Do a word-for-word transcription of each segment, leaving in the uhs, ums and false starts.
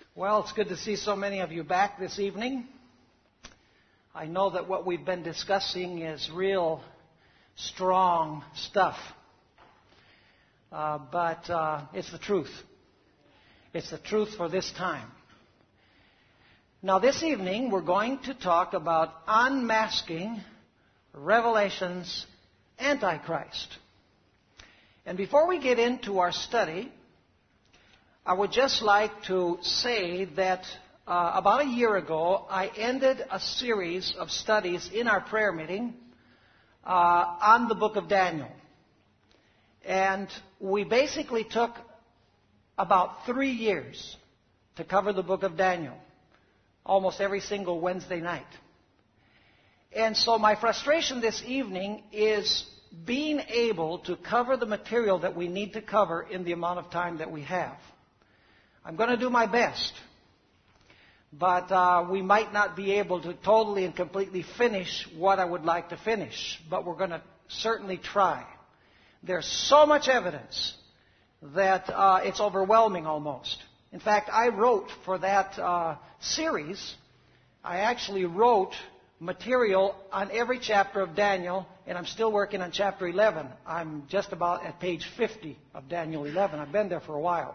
Well, it's good to see so many of you back this evening. I know that what we've been discussing is real strong stuff. Uh, but uh, it's the truth. It's the truth for this time. Now, this evening, we're going to talk about unmasking Revelation's Antichrist. And before we get into our study, I would just like to say that uh, about a year ago, I ended a series of studies in our prayer meeting uh, on the book of Daniel. And we basically took about three years to cover the book of Daniel, almost every single Wednesday night. And so my frustration this evening is being able to cover the material that we need to cover in the amount of time that we have. I'm going to do my best, but uh, we might not be able to totally and completely finish what I would like to finish, but we're going to certainly try. There's so much evidence that uh, it's overwhelming almost. In fact, I wrote for that uh, series, I actually wrote material on every chapter of Daniel, and I'm still working on chapter eleven. I'm just about at page fifty of Daniel eleven. I've been there for a while.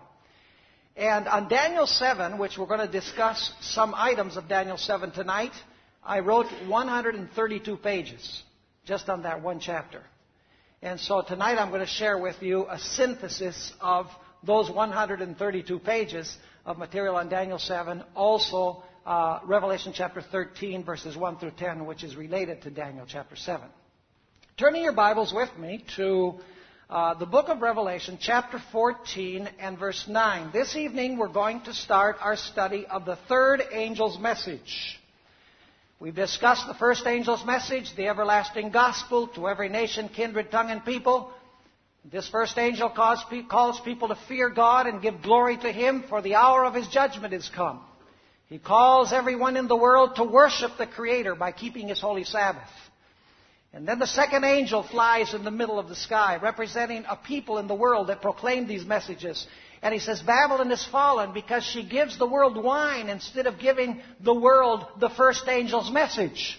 And on Daniel seven, which we're going to discuss some items of Daniel seven tonight, I wrote one hundred thirty-two pages just on that one chapter. And so tonight I'm going to share with you a synthesis of those one hundred thirty-two pages of material on Daniel seven, also uh, Revelation chapter thirteen, verses one through ten, which is related to Daniel chapter seven. Turning your Bibles with me to Uh, the book of Revelation, chapter fourteen and verse nine. This evening we're going to start our study of the third angel's message. We've discussed the first angel's message, the everlasting gospel to every nation, kindred, tongue, and people. This first angel calls, calls people to fear God and give glory to Him, for the hour of His judgment is come. He calls everyone in the world to worship the Creator by keeping His holy Sabbath. And then the second angel flies in the middle of the sky, representing a people in the world that proclaim these messages. And he says, Babylon is fallen because she gives the world wine instead of giving the world the first angel's message.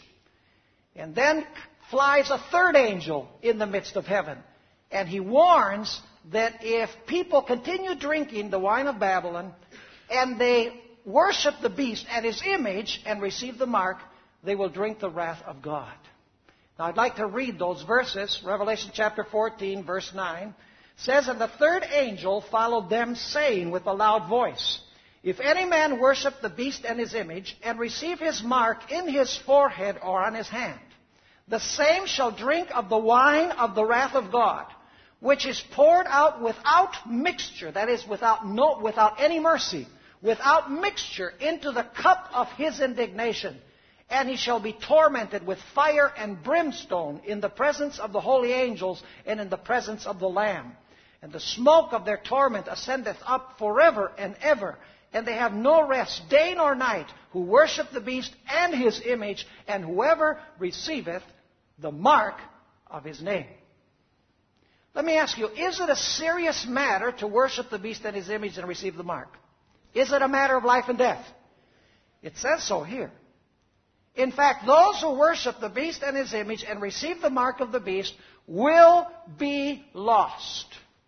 And then flies a third angel in the midst of heaven. And he warns that if people continue drinking the wine of Babylon, and they worship the beast and his image and receive the mark, they will drink the wrath of God. Now, I'd like to read those verses. Revelation chapter fourteen, verse nine says, And the third angel followed them, saying with a loud voice, If any man worship the beast and his image, and receive his mark in his forehead or on his hand, the same shall drink of the wine of the wrath of God, which is poured out without mixture, that is, without no, without any mercy, without mixture, into the cup of his indignation. And he shall be tormented with fire and brimstone in the presence of the holy angels and in the presence of the Lamb. And the smoke of their torment ascendeth up forever and ever. And they have no rest day nor night, who worship the beast and his image, and whoever receiveth the mark of his name. Let me ask you, is it a serious matter to worship the beast and his image and receive the mark? Is it a matter of life and death? It says so here. In fact, those who worship the beast and his image and receive the mark of the beast will be lost.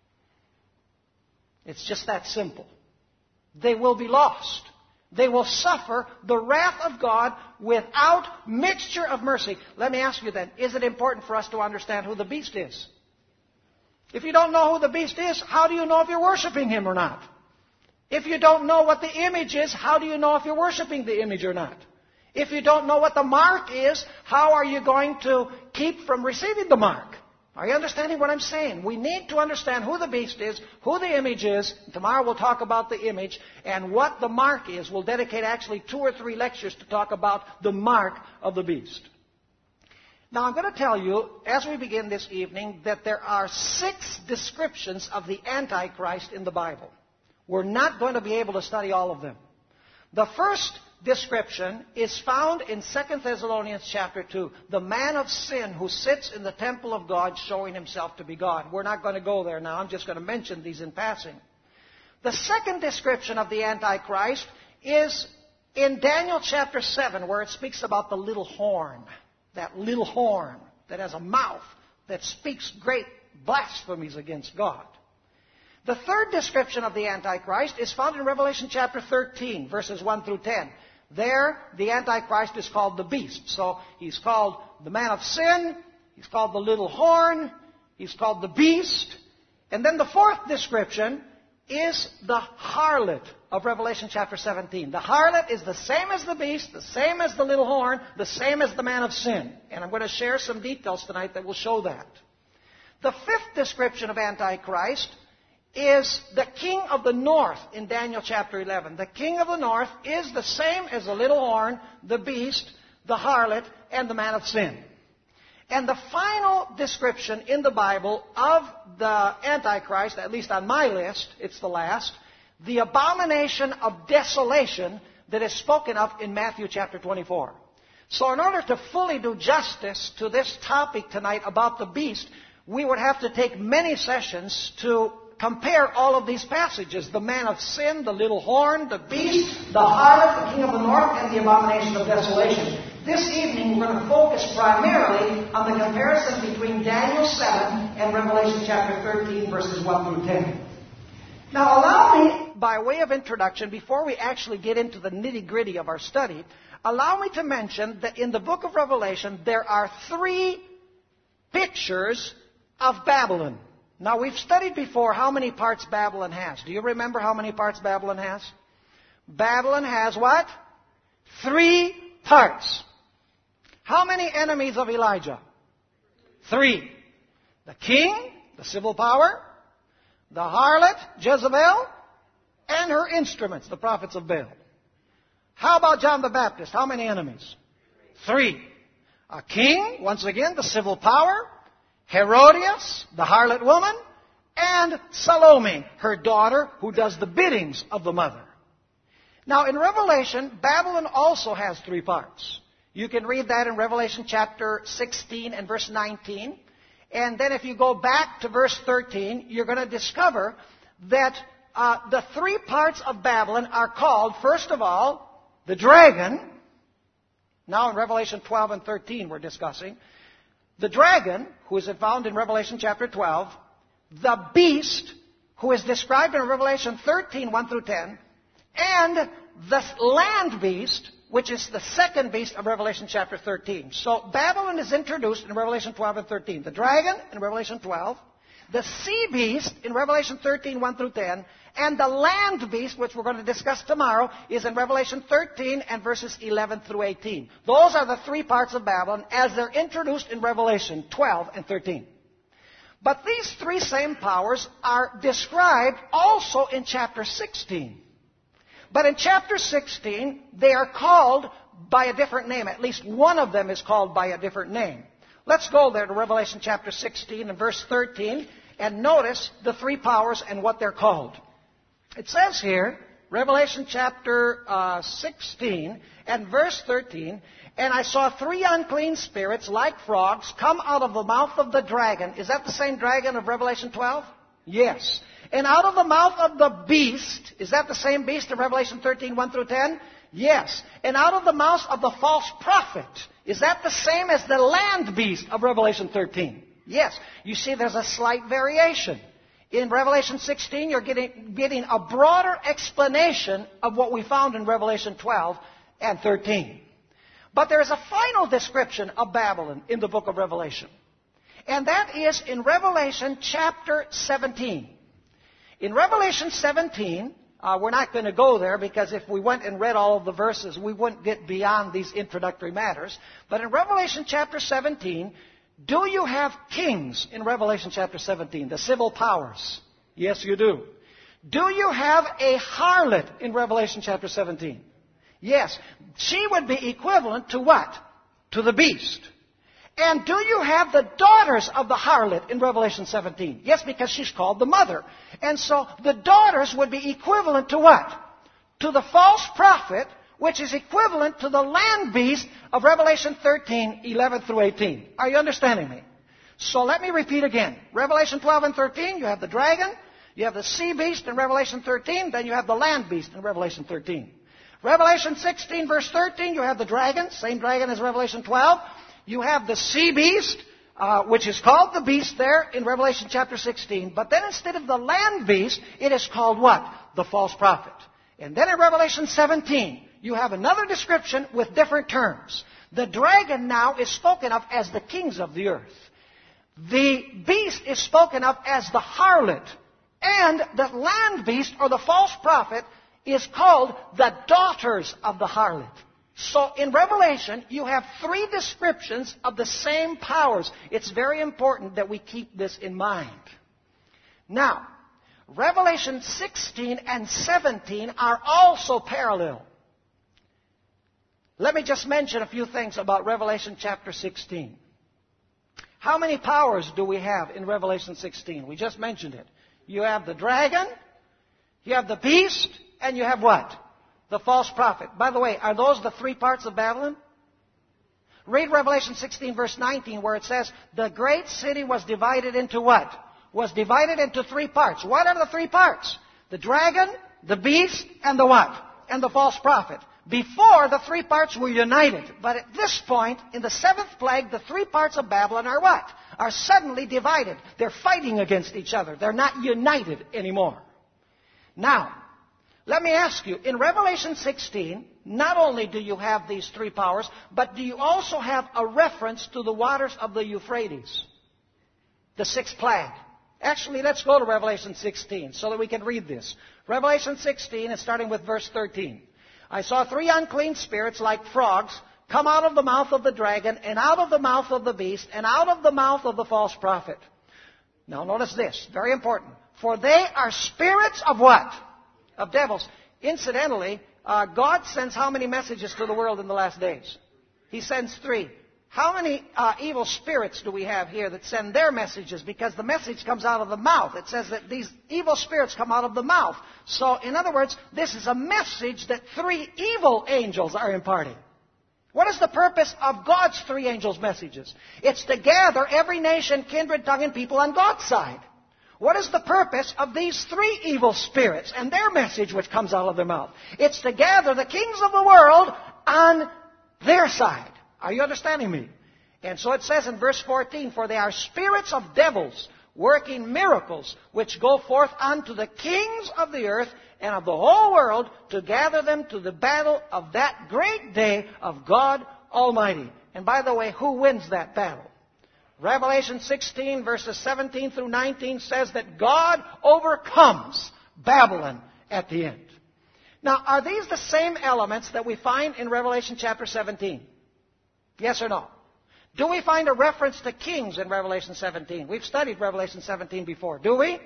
It's just that simple. They will be lost. They will suffer the wrath of God without mixture of mercy. Let me ask you then, is it important for us to understand who the beast is? If you don't know who the beast is, how do you know if you're worshiping him or not? If you don't know what the image is, how do you know if you're worshiping the image or not? If you don't know what the mark is, how are you going to keep from receiving the mark? Are you understanding what I'm saying? We need to understand who the beast is, who the image is. Tomorrow we'll talk about the image and what the mark is. We'll dedicate actually two or three lectures to talk about the mark of the beast. Now I'm going to tell you, as we begin this evening, that there are six descriptions of the Antichrist in the Bible. We're not going to be able to study all of them. The first description is found in Second Thessalonians chapter two. The man of sin who sits in the temple of God showing himself to be God. We're not going to go there now. I'm just going to mention these in passing. The second description of the Antichrist is in Daniel chapter seven, where it speaks about the little horn. That little horn that has a mouth that speaks great blasphemies against God. The third description of the Antichrist is found in Revelation chapter thirteen, verses one through ten. There, the Antichrist is called the beast. So he's called the man of sin, he's called the little horn, he's called the beast. And then the fourth description is the harlot of Revelation chapter seventeen. The harlot is the same as the beast, the same as the little horn, the same as the man of sin. And I'm going to share some details tonight that will show that. The fifth description of Antichrist is the king of the north in Daniel chapter eleven. The king of the north is the same as the little horn, the beast, the harlot, and the man of sin. And the final description in the Bible of the Antichrist, at least on my list, it's the last, the abomination of desolation that is spoken of in Matthew chapter twenty-four. So in order to fully do justice to this topic tonight about the beast, we would have to take many sessions to compare all of these passages. The man of sin, the little horn, the beast, the harlot, the king of the north, and the abomination of desolation. This evening we're going to focus primarily on the comparison between Daniel seven and Revelation chapter thirteen, verses one through ten. Now allow me, by way of introduction, before we actually get into the nitty-gritty of our study, allow me to mention that in the book of Revelation there are three pictures of Babylon. Now, we've studied before how many parts Babylon has. Do you remember how many parts Babylon has? Babylon has what? Three parts. How many enemies of Elijah? Three. The king, the civil power, the harlot, Jezebel, and her instruments, the prophets of Baal. How about John the Baptist? How many enemies? Three. A king, once again, the civil power, Herodias, the harlot woman, and Salome, her daughter, who does the biddings of the mother. Now, in Revelation, Babylon also has three parts. You can read that in Revelation chapter sixteen and verse nineteen. And then if you go back to verse thirteen, you're going to discover that uh, the three parts of Babylon are called, first of all, the dragon. Now in Revelation twelve and thirteen we're discussing. The dragon, who is found in Revelation chapter twelve, the beast, who is described in Revelation thirteen, one through ten, and the land beast, which is the second beast of Revelation chapter thirteen. So Babylon is introduced in Revelation twelve and thirteen. The dragon in Revelation twelve, the sea beast in Revelation thirteen, one through ten, and the land beast, which we're going to discuss tomorrow, is in Revelation thirteen and verses eleven through eighteen. Those are the three parts of Babylon as they're introduced in Revelation twelve and thirteen. But these three same powers are described also in chapter sixteen. But in chapter sixteen, they are called by a different name. At least one of them is called by a different name. Let's go there to Revelation chapter sixteen and verse thirteen and notice the three powers and what they're called. It says here, Revelation chapter uh, sixteen and verse thirteen, and I saw three unclean spirits like frogs come out of the mouth of the dragon. Is that the same dragon of Revelation twelve? Yes. And out of the mouth of the beast, is that the same beast of Revelation thirteen, one through ten? Yes. And out of the mouth of the false prophet, is that the same as the land beast of Revelation thirteen? Yes. You see, there's a slight variation. In Revelation sixteen, you're getting, getting a broader explanation of what we found in Revelation twelve and thirteen. But there is a final description of Babylon in the book of Revelation. And that is in Revelation chapter seventeen. In Revelation seventeen, uh, we're not going to go there because if we went and read all of the verses, we wouldn't get beyond these introductory matters. But in Revelation chapter seventeen, do you have kings in Revelation chapter seventeen, the civil powers? Yes, you do. Do you have a harlot in Revelation chapter seventeen? Yes. She would be equivalent to what? To the beast. And do you have the daughters of the harlot in Revelation seventeen? Yes, because she's called the mother. And so the daughters would be equivalent to what? To the false prophet, which is equivalent to the land beast of Revelation thirteen, eleven through eighteen. Are you understanding me? So let me repeat again. Revelation twelve and thirteen, you have the dragon, you have the sea beast in Revelation thirteen, then you have the land beast in Revelation thirteen. Revelation sixteen, verse thirteen, you have the dragon, same dragon as Revelation twelve. You have the sea beast, uh, which is called the beast there in Revelation chapter sixteen. But then instead of the land beast, it is called what? The false prophet. And then in Revelation seventeen, you have another description with different terms. The dragon now is spoken of as the kings of the earth. The beast is spoken of as the harlot. And the land beast, or the false prophet, is called the daughters of the harlot. So in Revelation, you have three descriptions of the same powers. It's very important that we keep this in mind. Now, Revelation sixteen and seventeen are also parallel. Let me just mention a few things about Revelation chapter sixteen. How many powers do we have in Revelation sixteen? We just mentioned it. You have the dragon, you have the beast, and you have what? The false prophet. By the way, are those the three parts of Babylon? Read Revelation sixteen, verse nineteen, where it says, the great city was divided into what? Was divided into three parts. What are the three parts? The dragon, the beast, and the what? And the false prophet. Before, the three parts were united. But at this point, in the seventh plague, the three parts of Babylon are what? Are suddenly divided. They're fighting against each other. They're not united anymore. Now, let me ask you, in Revelation sixteen, not only do you have these three powers, but do you also have a reference to the waters of the Euphrates? The sixth plague. Actually, let's go to Revelation sixteen so that we can read this. Revelation sixteen is starting with verse thirteen. I saw three unclean spirits like frogs come out of the mouth of the dragon and out of the mouth of the beast and out of the mouth of the false prophet. Now notice this, very important. For they are spirits of what? Of devils. Incidentally, uh, God sends how many messages to the world in the last days? He sends three. How many uh, evil spirits do we have here that send their messages? Because the message comes out of the mouth. It says that these evil spirits come out of the mouth. So, in other words, this is a message that three evil angels are imparting. What is the purpose of God's three angels' messages? It's to gather every nation, kindred, tongue, and people on God's side. What is the purpose of these three evil spirits and their message which comes out of their mouth? It's to gather the kings of the world on their side. Are you understanding me? And so it says in verse fourteen, for they are spirits of devils, working miracles, which go forth unto the kings of the earth and of the whole world, to gather them to the battle of that great day of God Almighty. And by the way, who wins that battle? Revelation sixteen, verses seventeen through nineteen says that God overcomes Babylon at the end. Now, are these the same elements that we find in Revelation chapter seventeen? Yes or no? Do we find a reference to kings in Revelation seventeen? We've studied Revelation seventeen before. Do we?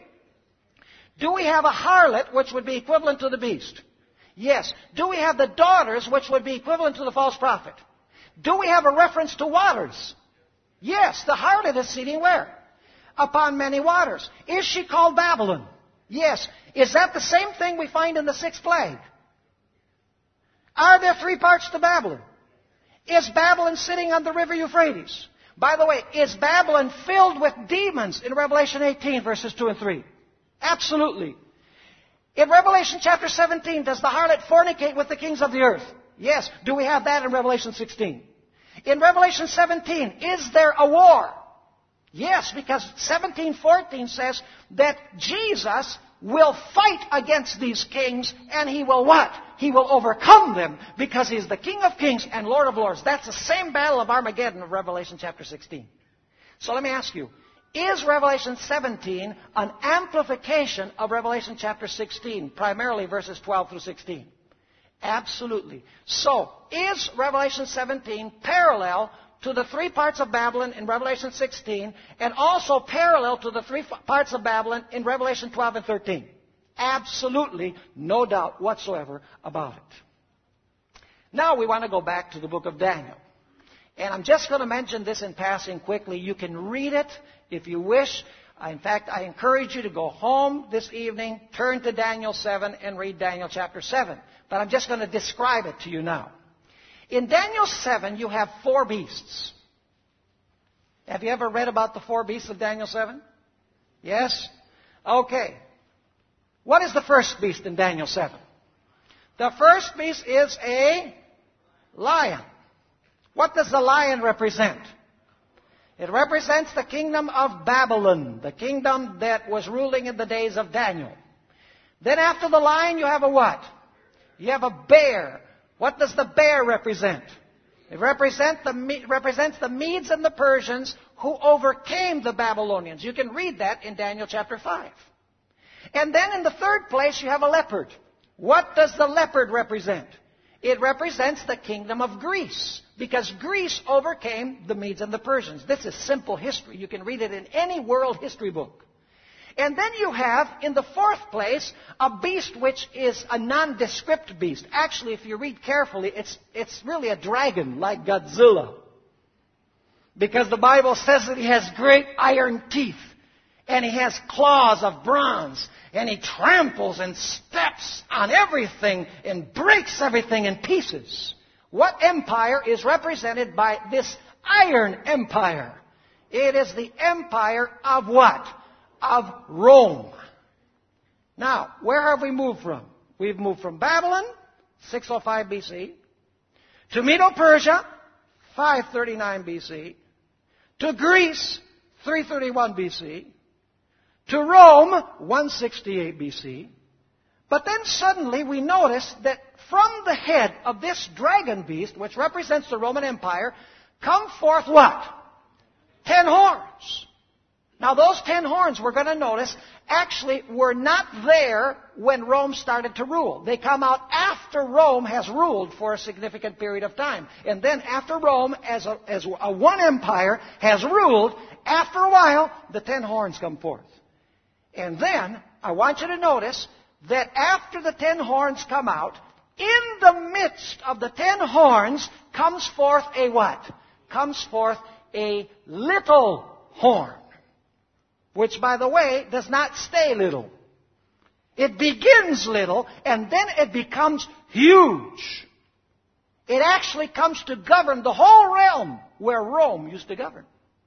Do we have a harlot, which would be equivalent to the beast? Yes. Do we have the daughters, which would be equivalent to the false prophet? Do we have a reference to waters? Yes. The harlot is sitting where? Upon many waters. Is she called Babylon? Yes. Is that the same thing we find in the sixth plague? Are there three parts to Babylon? Is Babylon sitting on the river Euphrates? By the way, is Babylon filled with demons in Revelation eighteen, verses two and three? Absolutely. In Revelation chapter seventeen, does the harlot fornicate with the kings of the earth? Yes. Do we have that in Revelation sixteen? In Revelation seventeen, is there a war? Yes, because seventeen fourteen says that Jesus will fight against these kings, and he will what? He will overcome them, because he is the King of kings and Lord of lords. That's the same battle of Armageddon of Revelation chapter sixteen. So let me ask you, is Revelation seventeen an amplification of Revelation chapter sixteen, primarily verses twelve through sixteen? Absolutely. So, is Revelation seventeen parallel to the three parts of Babylon in Revelation sixteen, and also parallel to the three parts of Babylon in Revelation twelve and thirteen? Absolutely, no doubt whatsoever about it. Now we want to go back to the book of Daniel. And I'm just going to mention this in passing quickly. You can read it if you wish. In fact, I encourage you to go home this evening, turn to Daniel seven, and read Daniel chapter seven. But I'm just going to describe it to you now. In Daniel seven, you have four beasts. Have you ever read about the four beasts of Daniel seven? Yes? Okay. What is the first beast in Daniel seven? The first beast is a lion. What does the lion represent? It represents the kingdom of Babylon, the kingdom that was ruling in the days of Daniel. Then after the lion, you have a what? You have a bear. What does the bear represent? It represent the, represents the Medes and the Persians who overcame the Babylonians. You can read that in Daniel chapter five. And then in the third place, you have a leopard. What does the leopard represent? It represents the kingdom of Greece, because Greece overcame the Medes and the Persians. This is simple history. You can read it in any world history book. And then you have, in the fourth place, a beast which is a nondescript beast. Actually, if you read carefully, it's, it's really a dragon, like Godzilla. Because the Bible says that he has great iron teeth, and he has claws of bronze, and he tramples and steps on everything and breaks everything in pieces. What empire is represented by this iron empire? It is the empire of what? Of Rome. Now, where have we moved from? We've moved from Babylon, six oh five B C, to Medo-Persia, five thirty-nine B C, to Greece, three thirty-one B C, to Rome, one sixty-eight B C. But then suddenly we notice that from the head of this dragon beast, which represents the Roman Empire, come forth what? Ten horns. Now those ten horns, we're going to notice, actually were not there when Rome started to rule. They come out after Rome has ruled for a significant period of time. And then after Rome, as a, as a one empire, has ruled, after a while, the ten horns come forth. And then, I want you to notice that after the ten horns come out, in the midst of the ten horns comes forth a what? Comes forth a little horn. Which, by the way, does not stay little. It begins little, and then it becomes huge. It actually comes to govern the whole realm where Rome used to govern.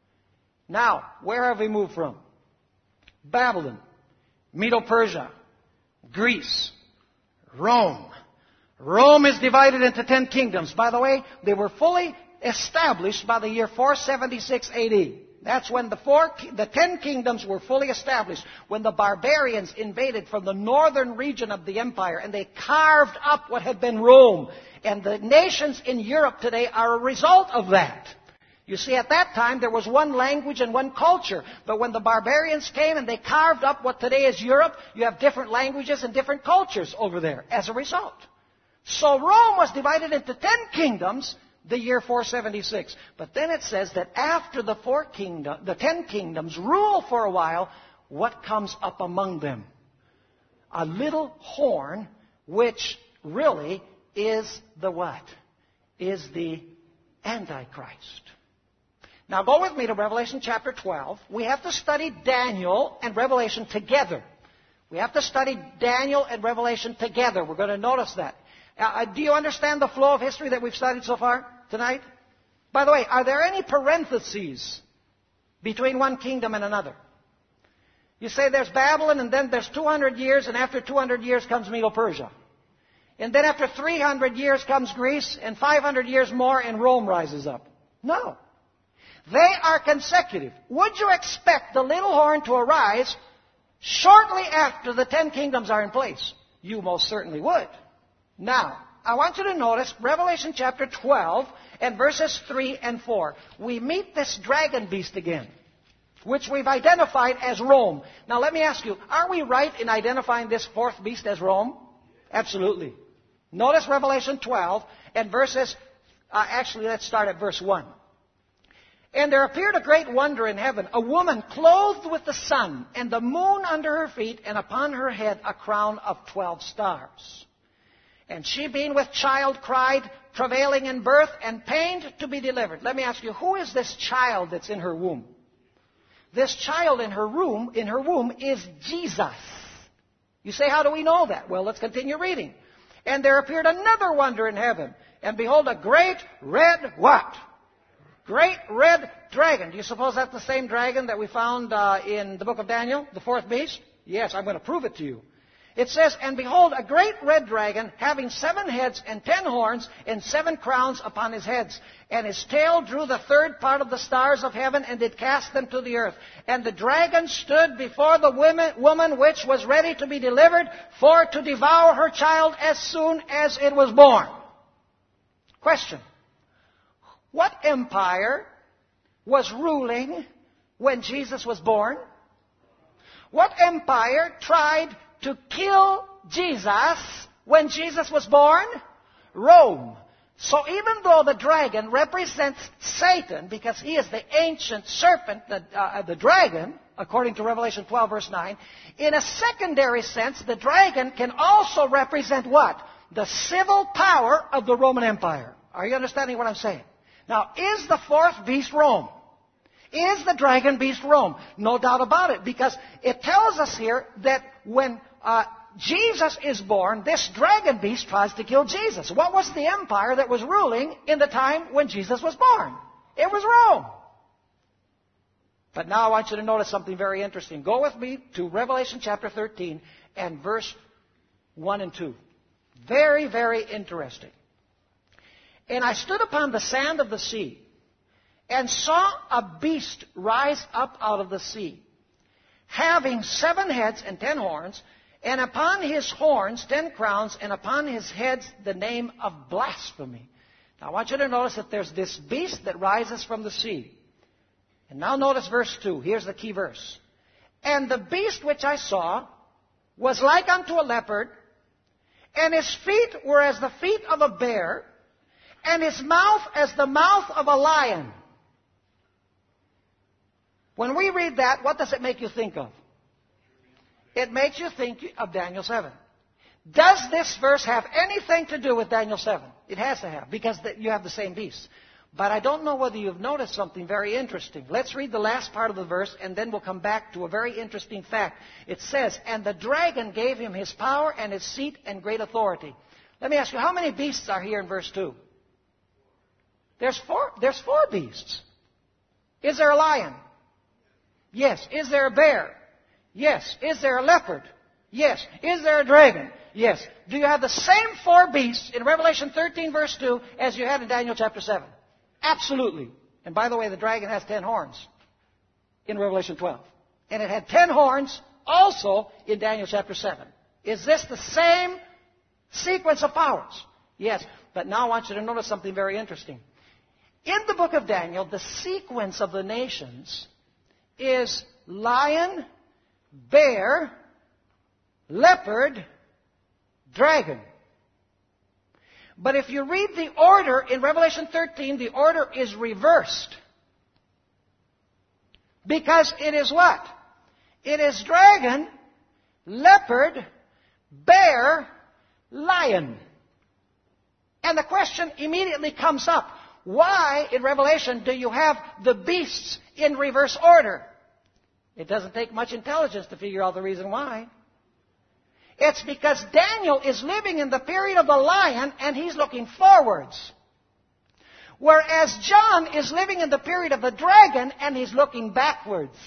Now, where have we moved from? Babylon, Medo-Persia, Greece, Rome. Rome is divided into ten kingdoms. By the way, they were fully established by the year four seventy-six A D. That's when the four, the ten kingdoms were fully established, when the barbarians invaded from the northern region of the empire, and they carved up what had been Rome. And the nations in Europe today are a result of that. You see, at that time, there was one language and one culture. But when the barbarians came and they carved up what today is Europe, you have different languages and different cultures over there as a result. So Rome was divided into ten kingdoms the year four seventy-six. But then it says that after the four kingdom, the ten kingdoms rule for a while, what comes up among them? A little horn, which really is the what? Is the Antichrist. Now go with me to Revelation chapter twelve. We have to study Daniel and Revelation together. We have to study Daniel and Revelation together. We're going to notice that. Uh, do you understand the flow of history that we've studied so far tonight? By the way, are there any parentheses between one kingdom and another? You say there's Babylon, and then there's two hundred years, and after two hundred years comes Medo-Persia. And then after three hundred years comes Greece, and five hundred years more, and Rome rises up. No. They are consecutive. Would you expect the little horn to arise shortly after the ten kingdoms are in place? You most certainly would. Now, I want you to notice Revelation chapter twelve and verses three and four. We meet this dragon beast again, which we've identified as Rome. Now, let me ask you, are we right in identifying this fourth beast as Rome? Absolutely. Notice Revelation twelve and verses, uh, actually, let's start at verse one. And there appeared a great wonder in heaven, a woman clothed with the sun, and the moon under her feet, and upon her head a crown of twelve stars. And she, being with child, cried, travailing in birth, and pained to be delivered. Let me ask you, who is this child that's in her womb? This child in her womb, in her womb is Jesus. You say, how do we know that? Well, let's continue reading. And there appeared another wonder in heaven, and behold, a great red what? Great red dragon. Do you suppose that's the same dragon that we found uh, in the book of Daniel, the fourth beast? Yes, I'm going to prove it to you. It says, and behold, a great red dragon, having seven heads and ten horns, and seven crowns upon his heads. And his tail drew the third part of the stars of heaven, and did cast them to the earth. And the dragon stood before the woman, woman which was ready to be delivered, for to devour her child as soon as it was born. Question. What empire was ruling when Jesus was born? What empire tried to kill Jesus when Jesus was born? Rome. So even though the dragon represents Satan, because he is the ancient serpent, the, uh, the dragon, according to Revelation twelve, verse nine, in a secondary sense, the dragon can also represent what? The civil power of the Roman Empire. Are you understanding what I'm saying? Now, is the fourth beast Rome? Is the dragon beast Rome? No doubt about it, because it tells us here that when uh, Jesus is born, this dragon beast tries to kill Jesus. What was the empire that was ruling in the time when Jesus was born? It was Rome. But now I want you to notice something very interesting. Go with me to Revelation chapter thirteen and verse one and two. Very, very interesting. And I stood upon the sand of the sea, and saw a beast rise up out of the sea, having seven heads and ten horns, and upon his horns ten crowns, and upon his heads the name of blasphemy. Now I want you to notice that there's this beast that rises from the sea. And now notice verse two. Here's the key verse. And the beast which I saw was like unto a leopard, and his feet were as the feet of a bear, and his mouth as the mouth of a lion. When we read that, what does it make you think of? It makes you think of Daniel seven. Does this verse have anything to do with Daniel seven? It has to have, because you have the same beast. But I don't know whether you've noticed something very interesting. Let's read the last part of the verse, and then we'll come back to a very interesting fact. It says, and the dragon gave him his power and his seat and great authority. Let me ask you, how many beasts are here in verse two? There's four, there's four beasts. Is there a lion? Yes. Is there a bear? Yes. Is there a leopard? Yes. Is there a dragon? Yes. Do you have the same four beasts in Revelation thirteen, verse two, as you had in Daniel chapter seven? Absolutely. And by the way, the dragon has ten horns in Revelation twelve. And it had ten horns also in Daniel chapter seven. Is this the same sequence of powers? Yes. But now I want you to notice something very interesting. In the book of Daniel, the sequence of the nations is lion, bear, leopard, dragon. But if you read the order in Revelation thirteen, the order is reversed. Because it is what? It is dragon, leopard, bear, lion. And the question immediately comes up. Why, in Revelation, do you have the beasts in reverse order? It doesn't take much intelligence to figure out the reason why. It's because Daniel is living in the period of the lion and he's looking forwards. Whereas John is living in the period of the dragon and he's looking backwards.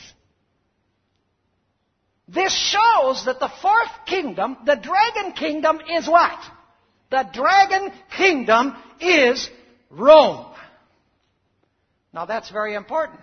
This shows that the fourth kingdom, the dragon kingdom, is what? The dragon kingdom is Rome. Now that's very important.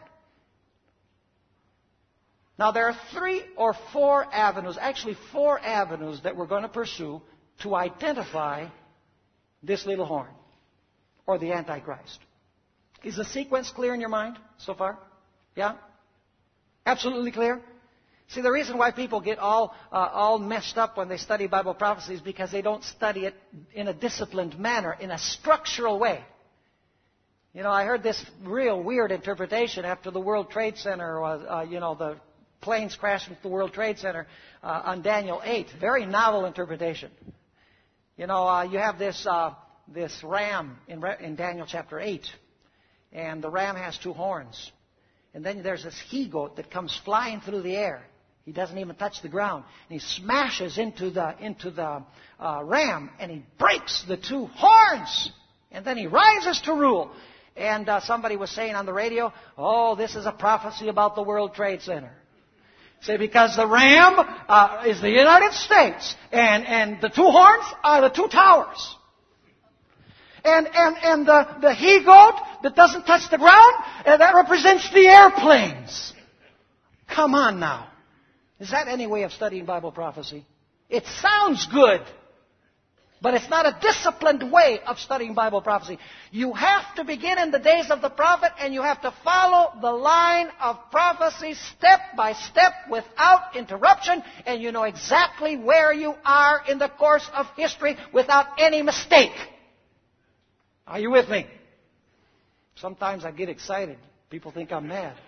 Now there are three or four avenues, actually four avenues that we're going to pursue to identify this little horn, or the Antichrist. Is the sequence clear in your mind so far? Yeah? Absolutely clear? See, the reason why people get all uh, all messed up when they study Bible prophecy is because they don't study it in a disciplined manner, in a structural way. You know, I heard this real weird interpretation after the World Trade Center, was, uh, you know, the planes crashed into the World Trade Center uh, on Daniel eight. Very novel interpretation. You know, uh, you have this uh, this ram in, Re- in Daniel chapter eight, and the ram has two horns. And then there's this he-goat that comes flying through the air. He doesn't even touch the ground. And he smashes into the into the uh, ram, and he breaks the two horns. And then he rises to rule. And uh, somebody was saying on the radio, oh, this is a prophecy about the World Trade Center. Say, because the ram uh, is the United States, and, and the two horns are the two towers. And, and, and the, the he-goat that doesn't touch the ground, uh, that represents the airplanes. Come on now. Is that any way of studying Bible prophecy? It sounds good, but it's not a disciplined way of studying Bible prophecy. You have to begin in the days of the prophet, and you have to follow the line of prophecy step by step without interruption, and you know exactly where you are in the course of history without any mistake. Are you with me? Sometimes I get excited. People think I'm mad.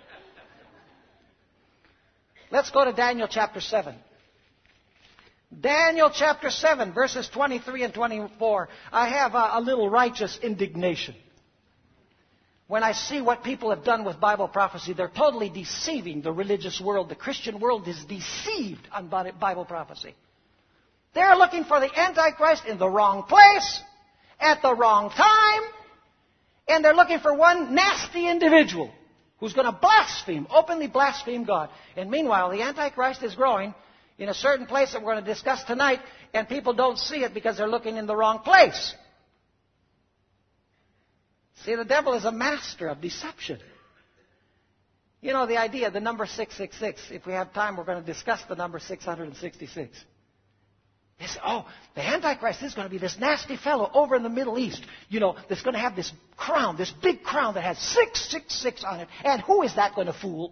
Let's go to Daniel chapter seven. Daniel chapter seven, verses twenty-three and twenty-four. I have a, a little righteous indignation. When I see what people have done with Bible prophecy, they're totally deceiving the religious world. The Christian world is deceived on Bible prophecy. They're looking for the Antichrist in the wrong place, at the wrong time, and they're looking for one nasty individual who's going to blaspheme, openly blaspheme God. And meanwhile, the Antichrist is growing in a certain place that we're going to discuss tonight, and people don't see it because they're looking in the wrong place. See, the devil is a master of deception. You know the idea, the number six six six. If we have time, we're going to discuss the number six hundred sixty-six. They say, oh, the Antichrist is going to be this nasty fellow over in the Middle East, you know, that's going to have this crown, this big crown that has six six six on it. And who is that going to fool?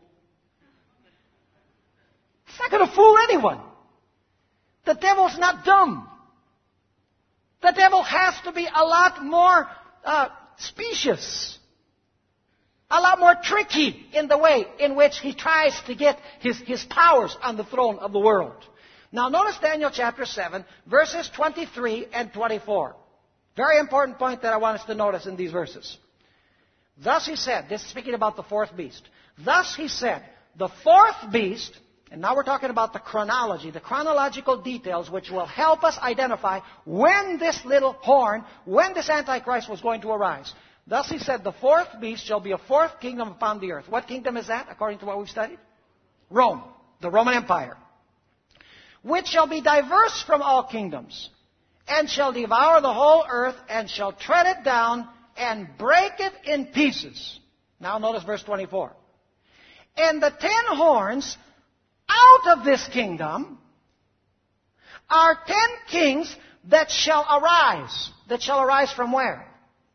It's not going to fool anyone. The devil's not dumb. The devil has to be a lot more uh, specious, a lot more tricky in the way in which he tries to get his, his powers on the throne of the world. Now notice Daniel chapter seven, verses twenty-three and twenty-four. Very important point that I want us to notice in these verses. Thus he said, this is speaking about the fourth beast. Thus he said, the fourth beast, and now we're talking about the chronology, the chronological details which will help us identify when this little horn, when this Antichrist was going to arise. Thus he said, the fourth beast shall be a fourth kingdom upon the earth. What kingdom is that, according to what we've studied? Rome, the Roman Empire. Which shall be diverse from all kingdoms, and shall devour the whole earth, and shall tread it down, and break it in pieces. Now notice verse twenty-four. And the ten horns out of this kingdom are ten kings that shall arise. That shall arise from where?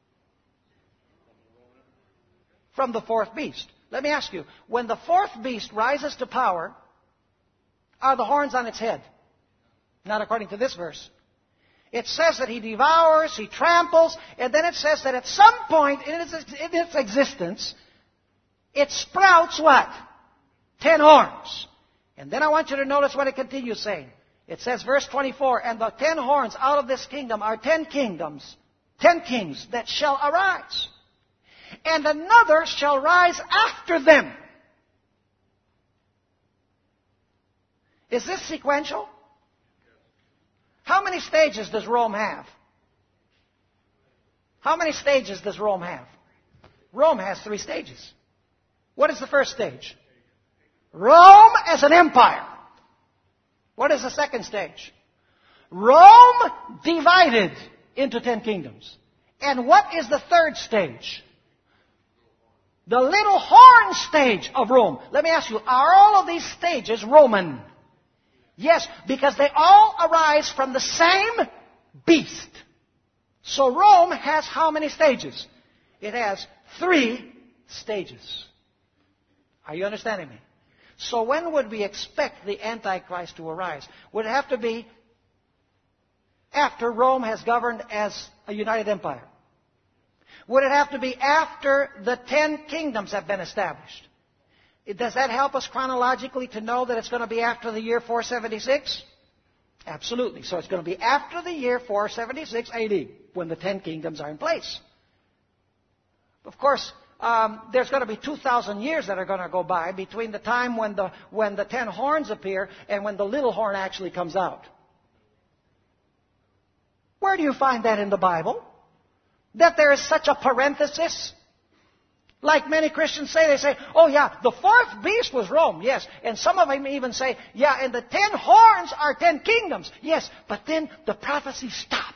From the fourth beast. Let me ask you, when the fourth beast rises to power, are the horns on its head? Not according to this verse. It says that he devours, he tramples, and then it says that at some point in its, in its existence, it sprouts what? Ten horns. And then I want you to notice what it continues saying. It says, verse twenty-four, and the ten horns out of this kingdom are ten kingdoms, ten kings that shall arise. And another shall rise after them. Is this sequential? How many stages does Rome have? How many stages does Rome have? Rome has three stages. What is the first stage? Rome as an empire. What is the second stage? Rome divided into ten kingdoms. And what is the third stage? The little horn stage of Rome. Let me ask you, are all of these stages Roman? Yes, because they all arise from the same beast. So Rome has how many stages? It has three stages. Are you understanding me? So when would we expect the Antichrist to arise? Would it have to be after Rome has governed as a united empire? Would it have to be after the ten kingdoms have been established? Does that help us chronologically to know that it's going to be after the year four seventy-six? Absolutely. So it's going to be after the year four seventy-six A D, when the ten kingdoms are in place. Of course, um, there's going to be two thousand years that are going to go by between the time when the, when the ten horns appear and when the little horn actually comes out. Where do you find that in the Bible? That there is such a parenthesis? Like many Christians say, they say, oh yeah, the fourth beast was Rome, yes. And some of them even say, yeah, and the ten horns are ten kingdoms, yes. But then the prophecy stopped.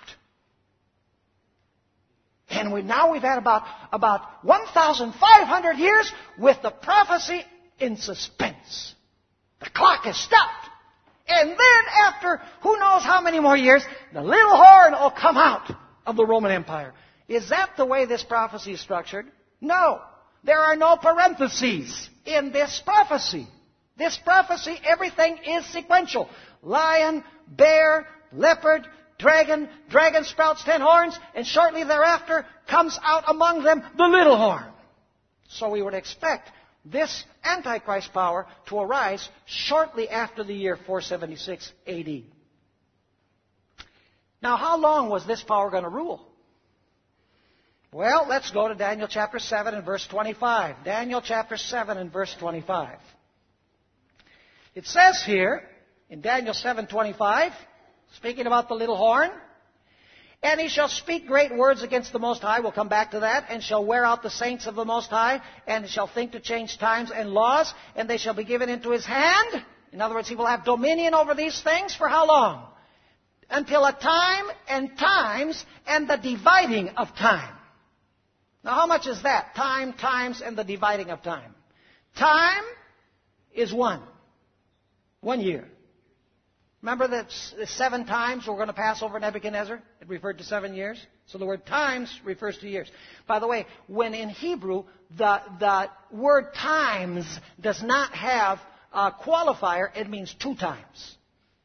And we, now we've had about, about one thousand five hundred years with the prophecy in suspense. The clock has stopped. And then after who knows how many more years, the little horn will come out of the Roman Empire. Is that the way this prophecy is structured? No. There are no parentheses in this prophecy. This prophecy, everything is sequential. Lion, bear, leopard, dragon, dragon sprouts ten horns, and shortly thereafter comes out among them the little horn. So we would expect this Antichrist power to arise shortly after the year four seventy-six A D. Now, how long was this power going to rule? Well, let's go to Daniel chapter seven and verse twenty-five. Daniel chapter seven and verse twenty-five. It says here, in Daniel seven twenty-five, speaking about the little horn, and he shall speak great words against the Most High. We'll come back to that. And shall wear out the saints of the Most High, and shall think to change times and laws, and they shall be given into his hand. In other words, he will have dominion over these things for how long? Until a time and times and the dividing of time. Now, how much is that? Time, times, and the dividing of time. Time is one. One year. Remember that seven times we're going to pass over Nebuchadnezzar? It referred to seven years. So the word times refers to years. By the way, when in Hebrew, the, the word times does not have a qualifier, it means two times.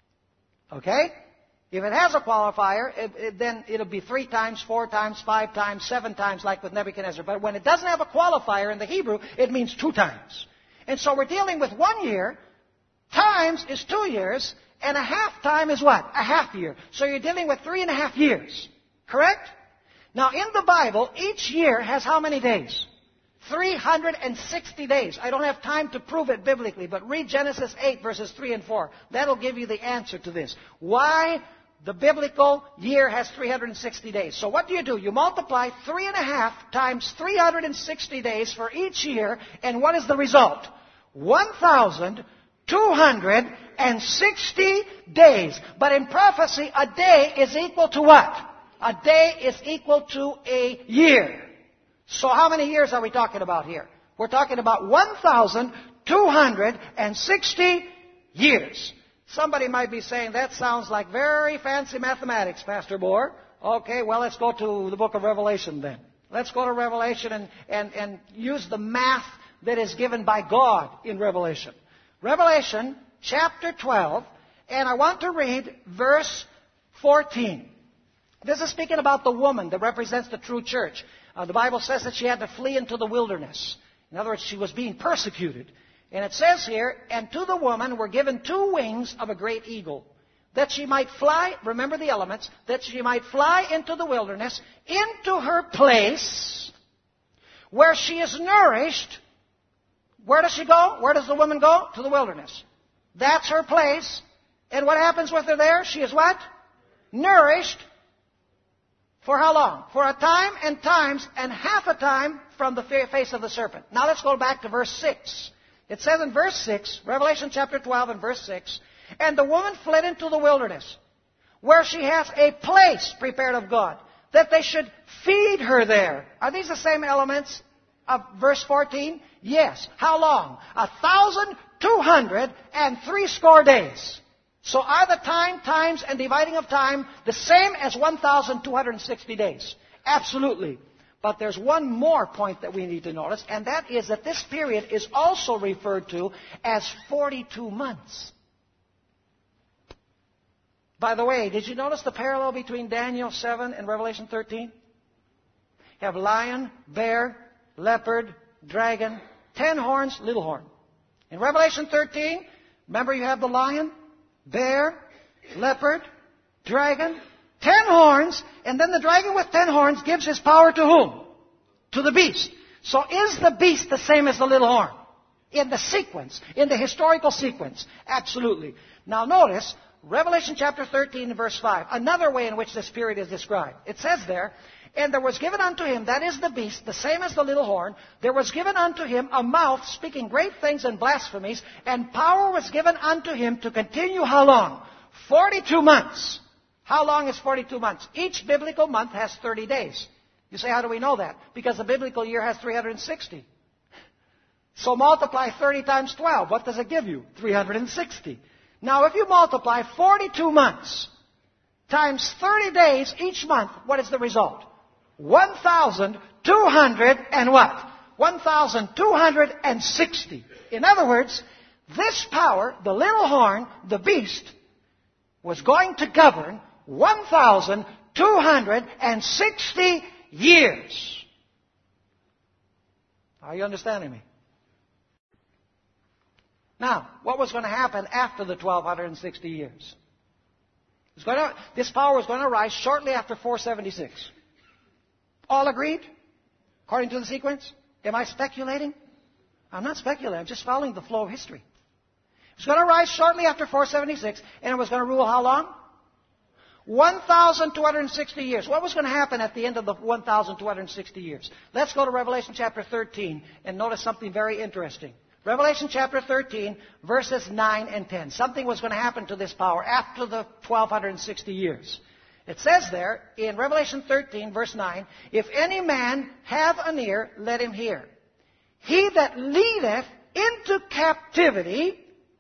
Okay? If it has a qualifier, it, it, then it'll be three times, four times, five times, seven times, like with Nebuchadnezzar. But when it doesn't have a qualifier in the Hebrew, it means two times. And so we're dealing with one year. Times is two years. And a half time is what? A half year. So you're dealing with three and a half years. Correct? Now, in the Bible, each year has how many days? three hundred sixty days. I don't have time to prove it biblically, but read Genesis eight, verses three and four. That'll give you the answer to this. Why the biblical year has three hundred sixty days. So what do you do? You multiply three and a half times three hundred sixty days for each year, and what is the result? one thousand two hundred sixty days. But in prophecy, a day is equal to what? A day is equal to a year. So how many years are we talking about here? We're talking about one thousand two hundred sixty years. Somebody might be saying, that sounds like very fancy mathematics, Pastor Bohr. Okay, well, let's go to the book of Revelation then. Let's go to Revelation and, and, and use the math that is given by God in Revelation. Revelation chapter twelve, and I want to read verse fourteen. This is speaking about the woman that represents the true church. Uh, the Bible says that she had to flee into the wilderness. In other words, she was being persecuted. And it says here, and to the woman were given two wings of a great eagle, that she might fly, remember the elements, that she might fly into the wilderness, into her place, where she is nourished. Where does she go? Where does the woman go? To the wilderness. That's her place. And what happens with her there? She is what? Nourished. For how long? For a time and times and half a time from the face of the serpent. Now let's go back to verse six. It says in verse six, Revelation chapter twelve and verse six, and the woman fled into the wilderness, where she has a place prepared of God, that they should feed her there. Are these the same elements of verse fourteen? Yes. How long? A thousand two hundred and three score days. So are the time, times, and dividing of time the same as one thousand two hundred sixty days? Absolutely. But there's one more point that we need to notice, and that is that this period is also referred to as forty-two months. By the way, did you notice the parallel between Daniel seven and Revelation thirteen? You have lion, bear, leopard, dragon, ten horns, little horn. In Revelation thirteen, remember you have the lion, bear, leopard, dragon, ten horns, and then the dragon with ten horns gives his power to whom? To the beast. So is the beast the same as the little horn? In the sequence, in the historical sequence. Absolutely. Now notice, Revelation chapter thirteen, verse five. Another way in which this period is described. It says there, and there was given unto him, that is the beast, the same as the little horn, there was given unto him a mouth speaking great things and blasphemies, and power was given unto him to continue how long? Forty-two months. How long is forty-two months? Each biblical month has thirty days. You say, how do we know that? Because the biblical year has three hundred sixty. So multiply thirty times twelve. What does it give you? three hundred sixty. Now if you multiply forty-two months times thirty days each month, what is the result? one thousand two hundred and what? one thousand two hundred sixty. In other words, this power, the little horn, the beast, was going to govern one thousand two hundred sixty years. Are you understanding me? Now, what was going to happen after the twelve sixty years? It was going to, this power was going to rise shortly after four seventy-six. All agreed? According to the sequence? Am I speculating? I'm not speculating. I'm just following the flow of history. It was going to rise shortly after four seventy-six, and it was going to rule how long? one thousand two hundred sixty years. What was going to happen at the end of the one thousand two hundred sixty years? Let's go to Revelation chapter thirteen and notice something very interesting. Revelation chapter thirteen, verses nine and ten. Something was going to happen to this power after the twelve sixty years. It says there in Revelation thirteen, verse nine, if any man have an ear, let him hear. He that leadeth into captivity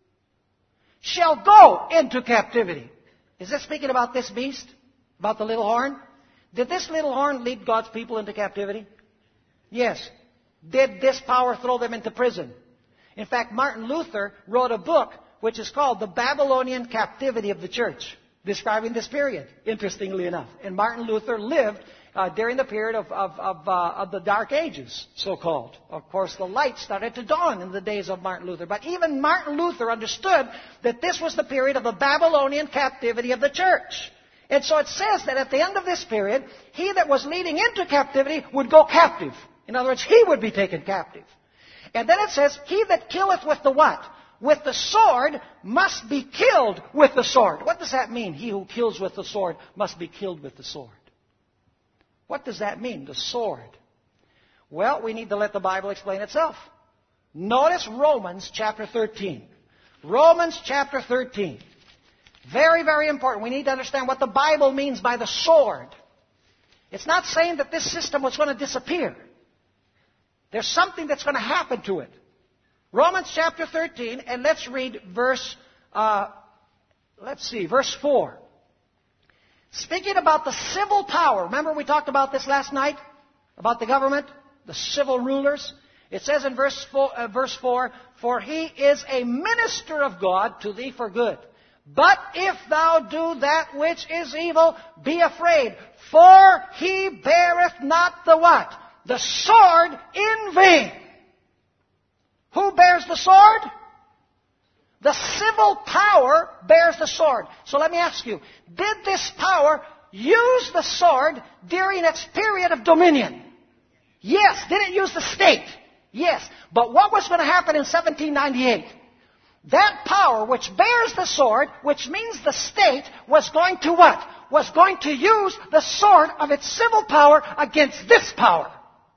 shall go into captivity. Is this speaking about this beast? About the little horn? Did this little horn lead God's people into captivity? Yes. Did this power throw them into prison? In fact, Martin Luther wrote a book which is called The Babylonian Captivity of the Church, describing this period, interestingly enough. And Martin Luther lived uh, during the period of, of, of, uh, of the Dark Ages, so-called. Of course, the light started to dawn in the days of Martin Luther. But even Martin Luther understood that this was the period of the Babylonian captivity of the church. And so it says that at the end of this period, he that was leading into captivity would go captive. In other words, he would be taken captive. And then it says, he that killeth with the what? With the sword must be killed with the sword. What does that mean? He who kills with the sword must be killed with the sword. What does that mean, the sword? Well, we need to let the Bible explain itself. Notice Romans chapter thirteen. Romans chapter thirteen. Very, very important. We need to understand what the Bible means by the sword. It's not saying that this system was going to disappear. There's something that's going to happen to it. Romans chapter thirteen, and let's read verse, uh, let's see, verse four. Speaking about the civil power. Remember we talked about this last night? About the government? The civil rulers? It says in verse four, uh, verse four, for he is a minister of God to thee for good. But if thou do that which is evil, be afraid. For he beareth not the what? The sword in vain. Who bears the sword? The civil power bears the sword. So let me ask you, did this power use the sword during its period of dominion? Yes. Did it use the state? Yes. But what was going to happen in seventeen ninety-eight? That power which bears the sword, which means the state, was going to what? Was going to use the sword of its civil power against this power.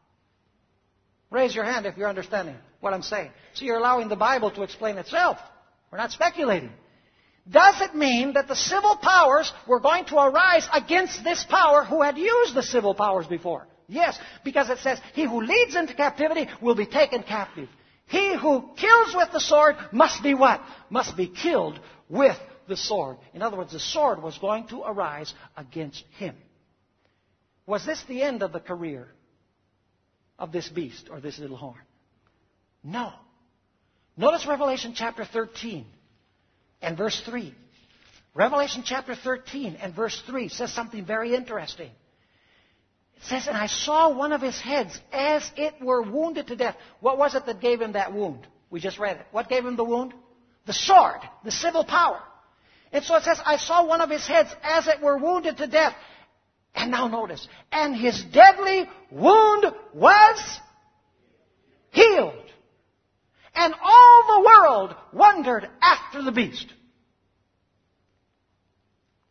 Raise your hand if you're understanding what I'm saying. So you're allowing the Bible to explain itself. We're not speculating. Does it mean that the civil powers were going to arise against this power who had used the civil powers before? Yes, because it says, he who leads into captivity will be taken captive. He who kills with the sword must be what? Must be killed with the sword. In other words, the sword was going to arise against him. Was this the end of the career of this beast or this little horn? No. Notice Revelation chapter thirteen and verse three. Revelation chapter thirteen and verse three says something very interesting. It says, and I saw one of his heads as it were wounded to death. What was it that gave him that wound? We just read it. What gave him the wound? The sword, the civil power. And so it says, I saw one of his heads as it were wounded to death. And now notice, and his deadly wound was healed. And all the world wondered after the beast.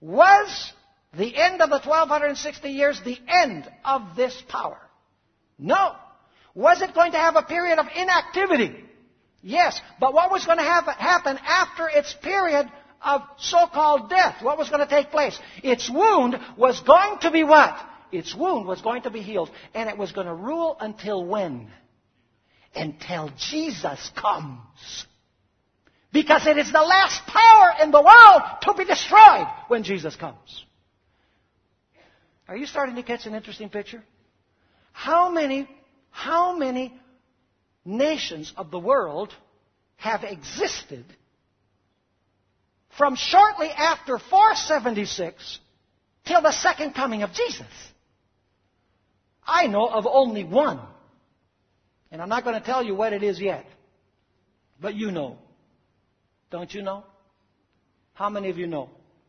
Was the end of the twelve sixty years the end of this power? No. Was it going to have a period of inactivity? Yes. But what was going to have, happen after its period of so-called death? What was going to take place? Its wound was going to be what? Its wound was going to be healed. And it was going to rule until when? Until Jesus comes. Because it is the last power in the world to be destroyed when Jesus comes. Are you starting to catch an interesting picture? How many, how many nations of the world have existed from shortly after four seventy-six till the second coming of Jesus? I know of only one. And I'm not going to tell you what it is yet. But you know. Don't you know? How many of you know?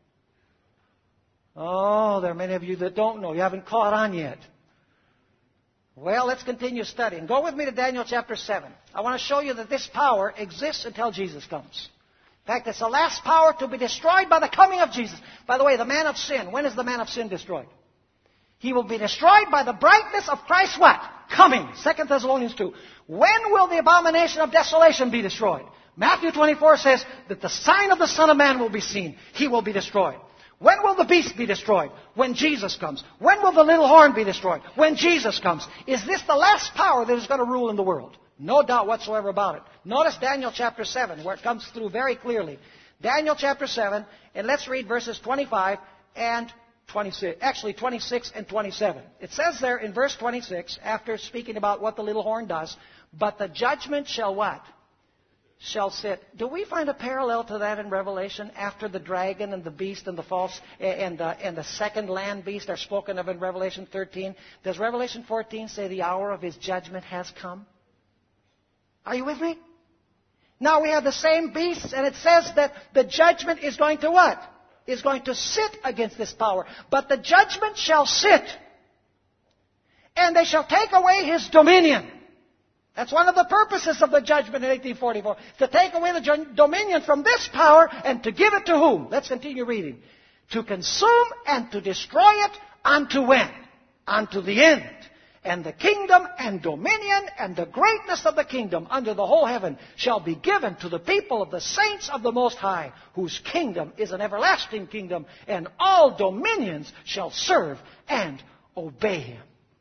Oh, there are many of you that don't know. You haven't caught on yet. Well, let's continue studying. Go with me to Daniel chapter seven. I want to show you that this power exists until Jesus comes. In fact, it's the last power to be destroyed by the coming of Jesus. By the way, the man of sin, when is the man of sin destroyed? He will be destroyed by the brightness of Christ's what? Coming. Second Thessalonians two. When will the abomination of desolation be destroyed? Matthew twenty-four says that the sign of the Son of Man will be seen. He will be destroyed. When will the beast be destroyed? When Jesus comes. When will the little horn be destroyed? When Jesus comes. Is this the last power that is going to rule in the world? No doubt whatsoever about it. Notice Daniel chapter seven, where it comes through very clearly. Daniel chapter seven, and let's read verses twenty-five and twenty-six. Actually, twenty-six and twenty-seven. It says there in verse twenty-six, after speaking about what the little horn does, but the judgment shall what? Shall sit. Do we find a parallel to that in Revelation? After the dragon and the beast and the false and the, and the second land beast are spoken of in Revelation thirteen. Does Revelation fourteen say the hour of his judgment has come? Are you with me? Now we have the same beasts, and it says that the judgment is going to what? Is going to sit against this power. But the judgment shall sit, and they shall take away his dominion. That's one of the purposes of the judgment in eighteen forty-four. To take away the dominion from this power and to give it to whom? Let's continue reading. To consume and to destroy it unto when? Unto the end. And the kingdom and dominion and the greatness of the kingdom under the whole heaven shall be given to the people of the saints of the Most High, whose kingdom is an everlasting kingdom, and all dominions shall serve and obey him.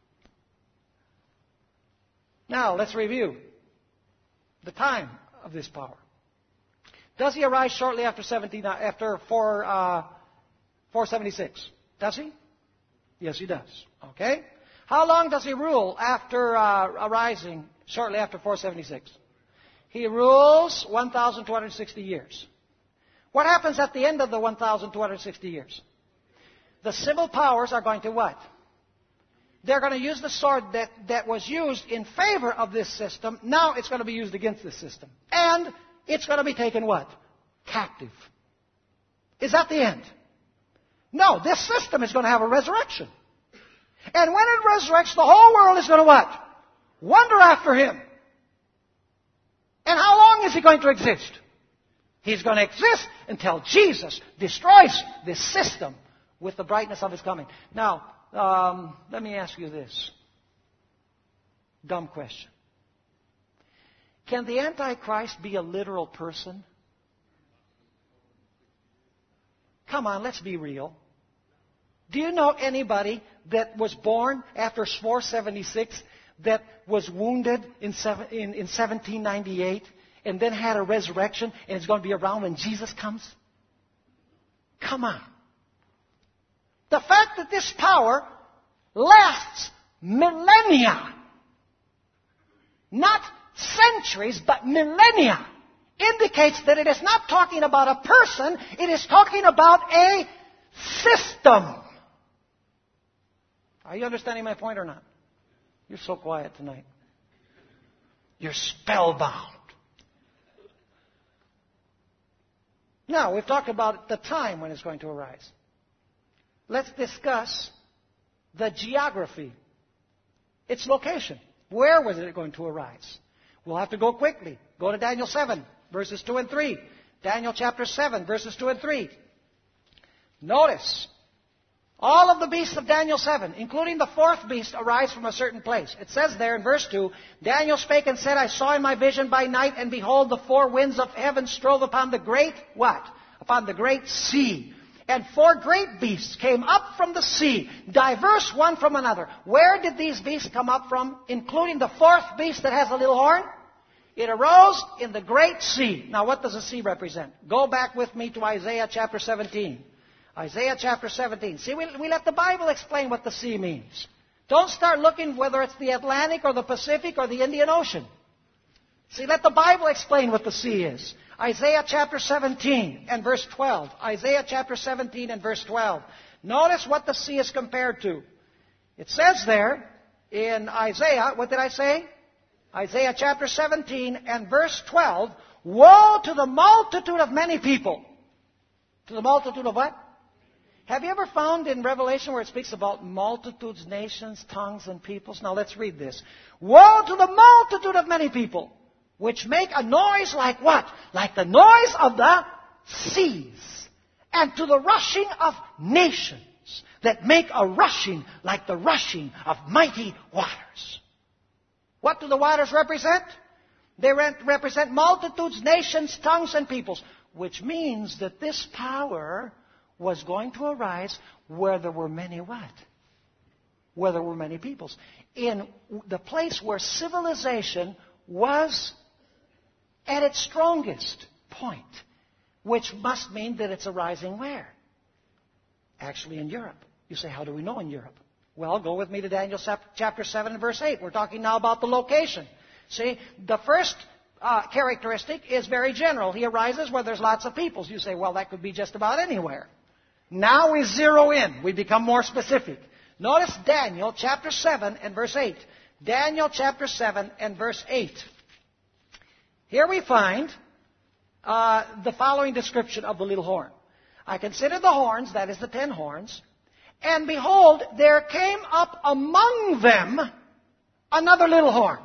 Now, let's review the time of this power. Does he arise shortly after seventeen, after four, uh, four seventy-six? Does he? Yes, he does. Okay. How long does he rule after uh, arising shortly after four seventy-six? He rules one thousand two hundred sixty years. What happens at the end of the one thousand two hundred sixty years? The civil powers are going to what? They're going to use the sword that, that was used in favor of this system. Now it's going to be used against this system. And it's going to be taken what? Captive. Is that the end? No, this system is going to have a resurrection. And when it resurrects, the whole world is going to what? Wonder after him. And how long is he going to exist? He's going to exist until Jesus destroys this system with the brightness of his coming. Now, Um, let me ask you this. Dumb question. Can the Antichrist be a literal person? Come on, let's be real. Do you know anybody that was born after four seventy-six that was wounded in, seven, in, in seventeen ninety-eight and then had a resurrection and is going to be around when Jesus comes? Come on. The fact that this power lasts millennia, not centuries, but millennia, indicates that it is not talking about a person, it is talking about a system. Are you understanding my point or not? You're so quiet tonight. You're spellbound. Now, we've talked about the time when it's going to arise. Let's discuss the geography, its location. Where was it going to arise? We'll have to go quickly. Go to Daniel seven, verses two and three. Daniel chapter seven, verses two and three. Notice, all of the beasts of Daniel seven, including the fourth beast, arise from a certain place. It says there in verse two, Daniel spake and said, I saw in my vision by night, and behold, the four winds of heaven strove upon the great, what? Upon the great sea. And four great beasts came up from the sea, diverse one from another. Where did these beasts come up from, including the fourth beast that has a little horn? It arose in the great sea. Now, what does the sea represent? Go back with me to Isaiah chapter seventeen. Isaiah chapter seventeen. See, we, we let the Bible explain what the sea means. Don't start looking whether it's the Atlantic or the Pacific or the Indian Ocean. See, let the Bible explain what the sea is. Isaiah chapter seventeen and verse twelve. Isaiah chapter seventeen and verse twelve. Notice what the sea is compared to. It says there in Isaiah, what did I say? Isaiah chapter seventeen and verse twelve. Woe to the multitude of many people. To the multitude of what? Have you ever found in Revelation where it speaks about multitudes, nations, tongues, and peoples? Now let's read this. Woe to the multitude of many people, which make a noise like what? Like the noise of the seas. And to the rushing of nations that make a rushing like the rushing of mighty waters. What do the waters represent? They re- represent multitudes, nations, tongues, and peoples. Which means that this power was going to arise where there were many what? Where there were many peoples. In the place where civilization was at its strongest point. Which must mean that it's arising where? Actually in Europe. You say, how do we know in Europe? Well, go with me to Daniel chapter seven and verse eight. We're talking now about the location. See, the first uh, characteristic is very general. He arises where there's lots of peoples. You say, well, that could be just about anywhere. Now we zero in. We become more specific. Notice Daniel chapter seven and verse eight. Daniel chapter seven and verse eight. Here we find uh, the following description of the little horn. I consider the horns, that is the ten horns, and behold, there came up among them another little horn.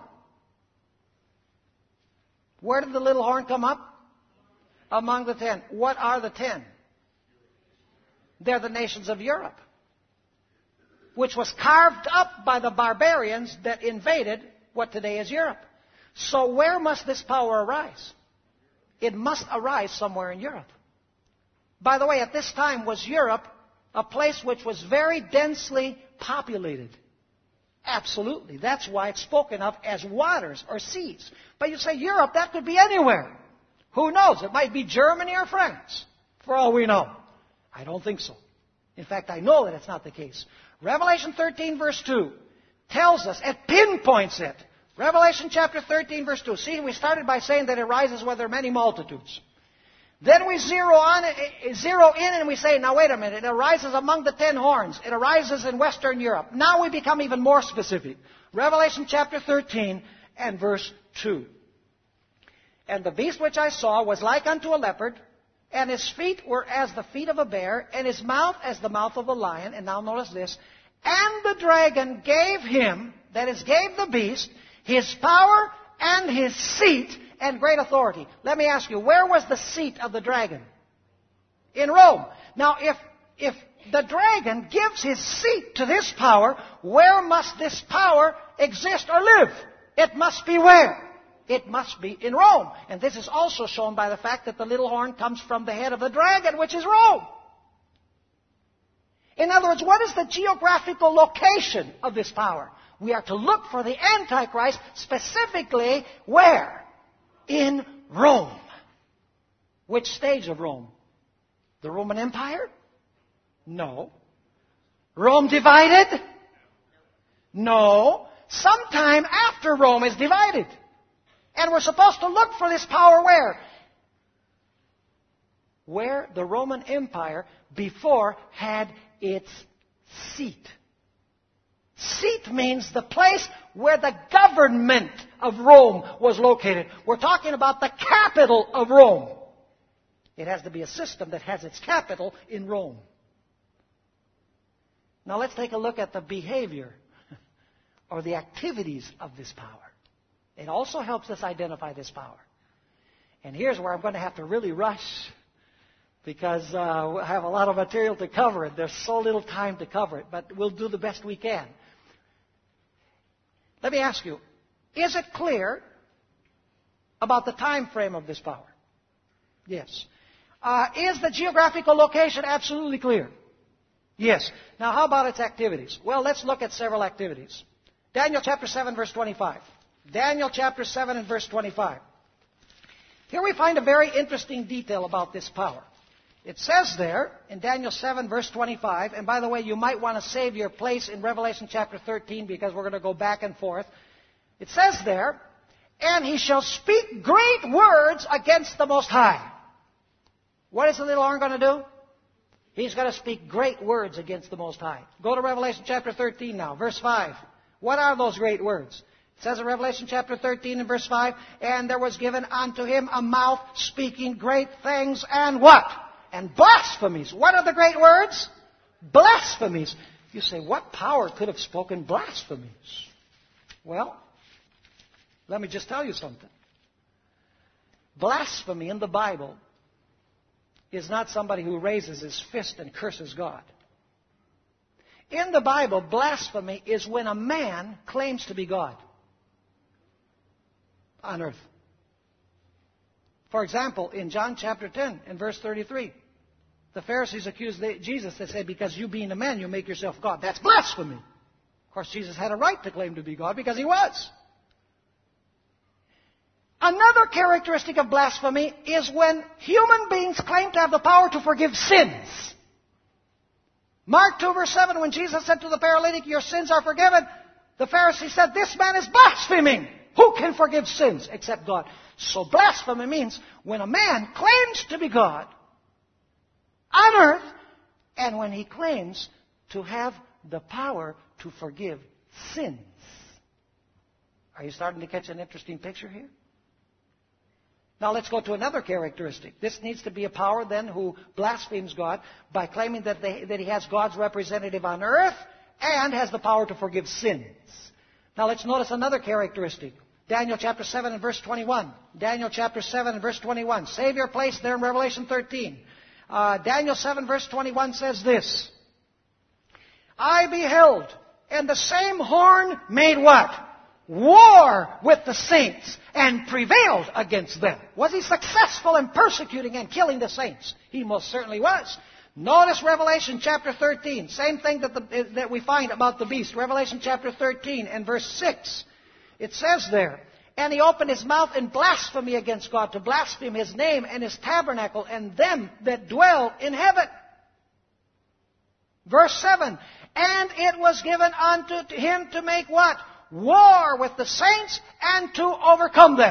Where did the little horn come up? Among the ten. What are the ten? They're the nations of Europe, which was carved up by the barbarians that invaded what today is Europe. So where must this power arise? It must arise somewhere in Europe. By the way, at this time was Europe a place which was very densely populated. Absolutely. That's why it's spoken of as waters or seas. But you say Europe, that could be anywhere. Who knows? It might be Germany or France, for all we know. I don't think so. In fact, I know that it's not the case. Revelation thirteen verse two tells us, it pinpoints it. Revelation chapter thirteen verse two. See, we started by saying that it rises where there are many multitudes. Then we zero on, zero in and we say, now wait a minute, it arises among the ten horns. It arises in Western Europe. Now we become even more specific. Revelation chapter thirteen and verse two. And the beast which I saw was like unto a leopard, and his feet were as the feet of a bear, and his mouth as the mouth of a lion. And now notice this. And the dragon gave him, that is, gave the beast, his power and his seat and great authority. Let me ask you, where was the seat of the dragon? In Rome. Now, if, if the dragon gives his seat to this power, where must this power exist or live? It must be where? It must be in Rome. And this is also shown by the fact that the little horn comes from the head of the dragon, which is Rome. In other words, what is the geographical location of this power? We are to look for the Antichrist specifically where? In Rome. Which stage of Rome? The Roman Empire? No. Rome divided? No. Sometime after Rome is divided. And we're supposed to look for this power where? Where the Roman Empire before had its seat. Seat means the place where the government of Rome was located. We're talking about the capital of Rome. It has to be a system that has its capital in Rome. Now let's take a look at the behavior or the activities of this power. It also helps us identify this power. And here's where I'm going to have to really rush, because uh, we have a lot of material to cover it. There's so little time to cover it, but we'll do the best we can. Let me ask you, is it clear about the time frame of this power? Yes. Uh, is the geographical location absolutely clear? Yes. Now, how about its activities? Well, let's look at several activities. Daniel chapter seven, verse twenty-five. Daniel chapter seven and verse twenty-five. Here we find a very interesting detail about this power. It says there in Daniel seven, verse twenty-five, and by the way, you might want to save your place in Revelation chapter thirteen because we're going to go back and forth. It says there, and he shall speak great words against the Most High. What is the little horn going to do? He's going to speak great words against the Most High. Go to Revelation chapter thirteen now, verse five. What are those great words? It says in Revelation chapter thirteen and verse five, and there was given unto him a mouth speaking great things and what? And blasphemies. What are the great words? Blasphemies. You say, what power could have spoken blasphemies? Well, let me just tell you something. Blasphemy in the Bible is not somebody who raises his fist and curses God. In the Bible, blasphemy is when a man claims to be God on earth. For example, in John chapter ten and verse thirty-three, the Pharisees accused Jesus. They said, because you being a man, you make yourself God. That's blasphemy. Of course, Jesus had a right to claim to be God because he was. Another characteristic of blasphemy is when human beings claim to have the power to forgive sins. Mark two, verse seven, when Jesus said to the paralytic, your sins are forgiven, the Pharisee said, this man is blaspheming. Who can forgive sins except God? So blasphemy means when a man claims to be God on earth, and when he claims to have the power to forgive sins. Are you starting to catch an interesting picture here? Now let's go to another characteristic. This needs to be a power then who blasphemes God by claiming that, they, that he has God's representative on earth and has the power to forgive sins. Now let's notice another characteristic. Daniel chapter seven and verse twenty-one. Daniel chapter seven and verse twenty-one. Save your place there in Revelation thirteen. Uh, Daniel seven verse twenty-one says this. I beheld, and the same horn made what? War with the saints and prevailed against them. Was he successful in persecuting and killing the saints? He most certainly was. Notice Revelation chapter thirteen. Same thing that, the, that we find about the beast. Revelation chapter thirteen and verse six. It says there, and he opened his mouth in blasphemy against God, to blaspheme his name and his tabernacle and them that dwell in heaven. Verse seven, and it was given unto him to make what? War with the saints and to overcome them.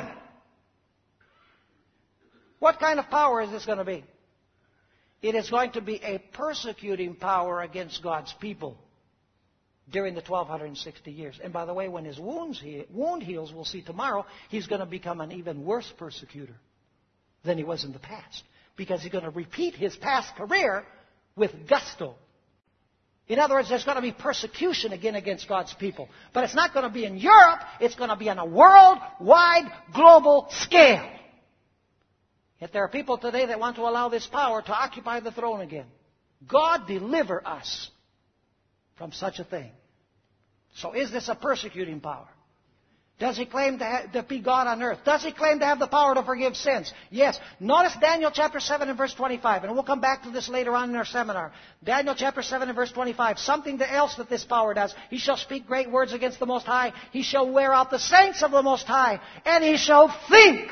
What kind of power is this going to be? It is going to be a persecuting power against God's people during the twelve sixty years. And by the way, when his wounds he, wound heals, we'll see tomorrow, he's going to become an even worse persecutor than he was in the past. Because he's going to repeat his past career with gusto. In other words, there's going to be persecution again against God's people. But it's not going to be in Europe. It's going to be on a worldwide, global scale. Yet there are people today that want to allow this power to occupy the throne again. God deliver us from such a thing. So is this a persecuting power? Does he claim to, ha- to be God on earth? Does he claim to have the power to forgive sins? Yes. Notice Daniel chapter seven and verse twenty-five. And we'll come back to this later on in our seminar. Daniel chapter seven and verse twenty-five. Something else that this power does. He shall speak great words against the Most High. He shall wear out the saints of the Most High. And he shall think.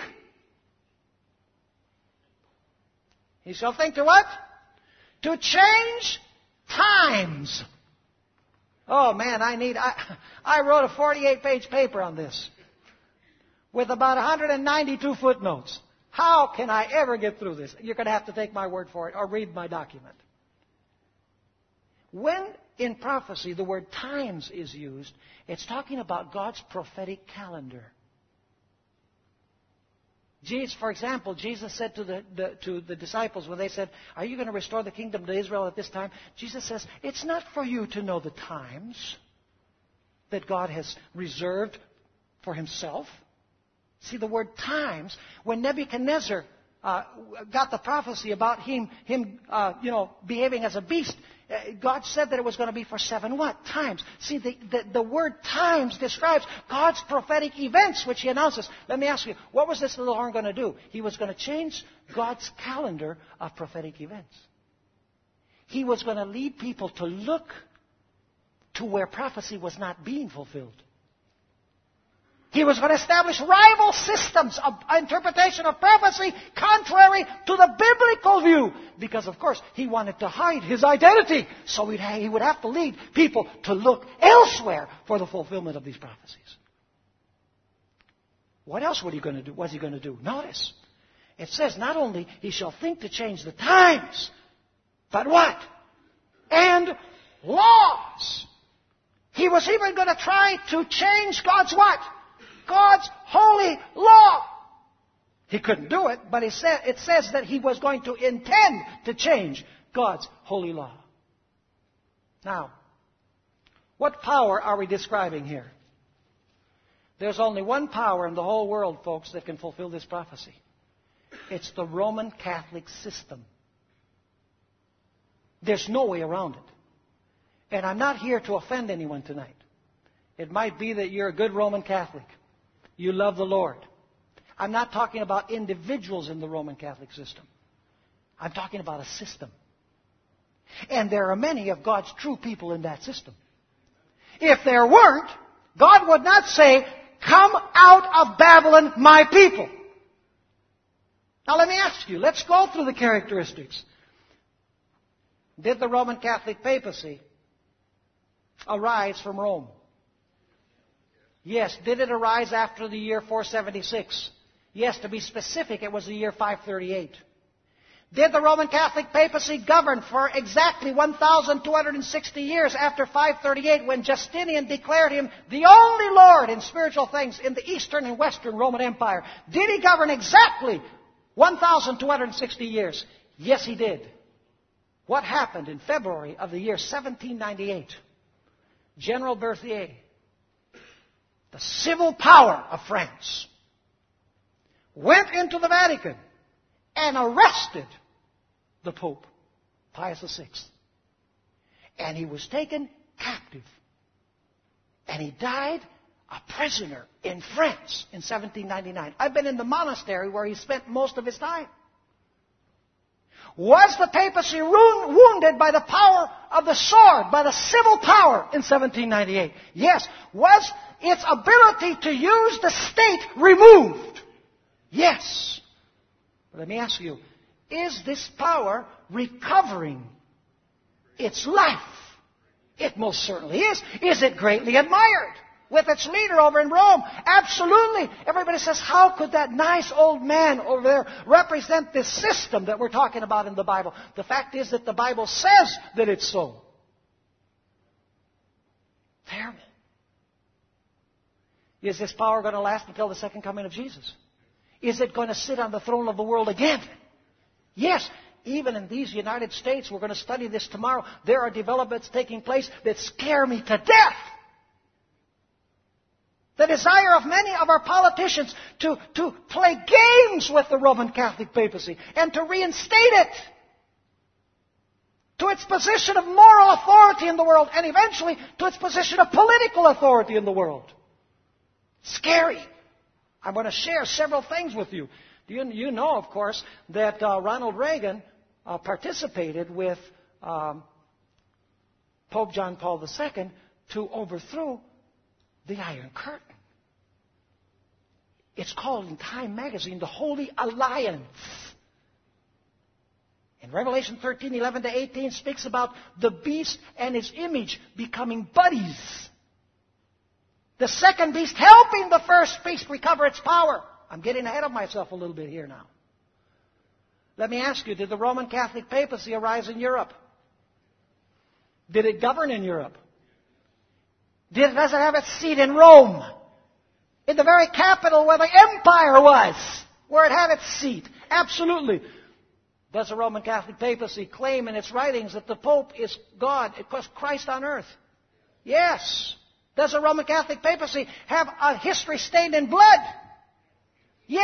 He shall think to what? To change times. Oh man, I need, I, I wrote a forty-eight page paper on this with about one hundred ninety-two footnotes. How can I ever get through this? You're going to have to take my word for it or read my document. When in prophecy the word times is used, it's talking about God's prophetic calendar. Jesus, for example, Jesus said to the, the, to the disciples when they said, are you going to restore the kingdom to Israel at this time? Jesus says, it's not for you to know the times that God has reserved for himself. See, the word times, when Nebuchadnezzar uh, got the prophecy about him, him uh, you know, behaving as a beast, uh, God said that it was going to be for seven what? Times. See, the, the, the word times describes God's prophetic events, which He announces. Let me ask you, what was this little horn going to do? He was going to change God's calendar of prophetic events. He was going to lead people to look to where prophecy was not being fulfilled. He was going to establish rival systems of interpretation of prophecy contrary to the biblical view. Because, of course, He wanted to hide His identity. So He would have to lead people to look elsewhere for the fulfillment of these prophecies. What else was He going to do? Was He going to do? Notice, it says not only He shall think to change the times, but what? And laws. He was even going to try to change God's what? God's holy law. He couldn't do it, but it says that He was going to intend to change God's holy law. Now, what power are we describing here? There's only one power in the whole world, folks, that can fulfill this prophecy. It's the Roman Catholic system. There's no way around it. And I'm not here to offend anyone tonight. It might be that you're a good Roman Catholic. You love the Lord. I'm not talking about individuals in the Roman Catholic system. I'm talking about a system. And there are many of God's true people in that system. If there weren't, God would not say, "Come out of Babylon, my people." Now let me ask you, let's go through the characteristics. Did the Roman Catholic papacy arise from Rome? Yes. Did it arise after the year four seventy-six? Yes. To be specific, it was the year five thirty-eight. Did the Roman Catholic papacy govern for exactly one thousand two hundred sixty years after five thirty-eight, when Justinian declared him the only Lord in spiritual things in the Eastern and Western Roman Empire? Did he govern exactly one thousand two hundred sixty years? Yes, he did. What happened in February of the year seventeen ninety-eight? General Berthier, the civil power of France, went into the Vatican and arrested the Pope, Pius the Sixth. And he was taken captive. And he died a prisoner in France in seventeen ninety-nine. I've been in the monastery where he spent most of his time. Was the papacy wounded by the power of the sword, by the civil power in seventeen ninety-eight? Yes. Was its ability to use the state removed? Yes. But let me ask you, is this power recovering its life? It most certainly is. Is it greatly admired with its leader over in Rome? Absolutely. Everybody says, how could that nice old man over there represent this system that we're talking about in the Bible? The fact is that the Bible says that it's so. Terrible. Is this power going to last until the second coming of Jesus? Is it going to sit on the throne of the world again? Yes. Even in these United States, we're going to study this tomorrow, there are developments taking place that scare me to death. The desire of many of our politicians to, to play games with the Roman Catholic papacy and to reinstate it to its position of moral authority in the world and eventually to its position of political authority in the world. Scary. I'm going to share several things with you. You, you know, of course, that uh, Ronald Reagan uh, participated with um, Pope John Paul the Second to overthrow the Iron Curtain. It's called in Time magazine the Holy Alliance. In Revelation thirteen, eleven to eighteen speaks about the beast and his image becoming buddies. The second beast helping the first beast recover its power. I'm getting ahead of myself a little bit here now. Let me ask you, did the Roman Catholic papacy arise in Europe? Did it govern in Europe? Did, does it have its seat in Rome? In the very capital where the empire was, where it had its seat? Absolutely. Does the Roman Catholic papacy claim in its writings that the Pope is God, Christ on earth? Yes. Does the Roman Catholic papacy have a history stained in blood? Yes.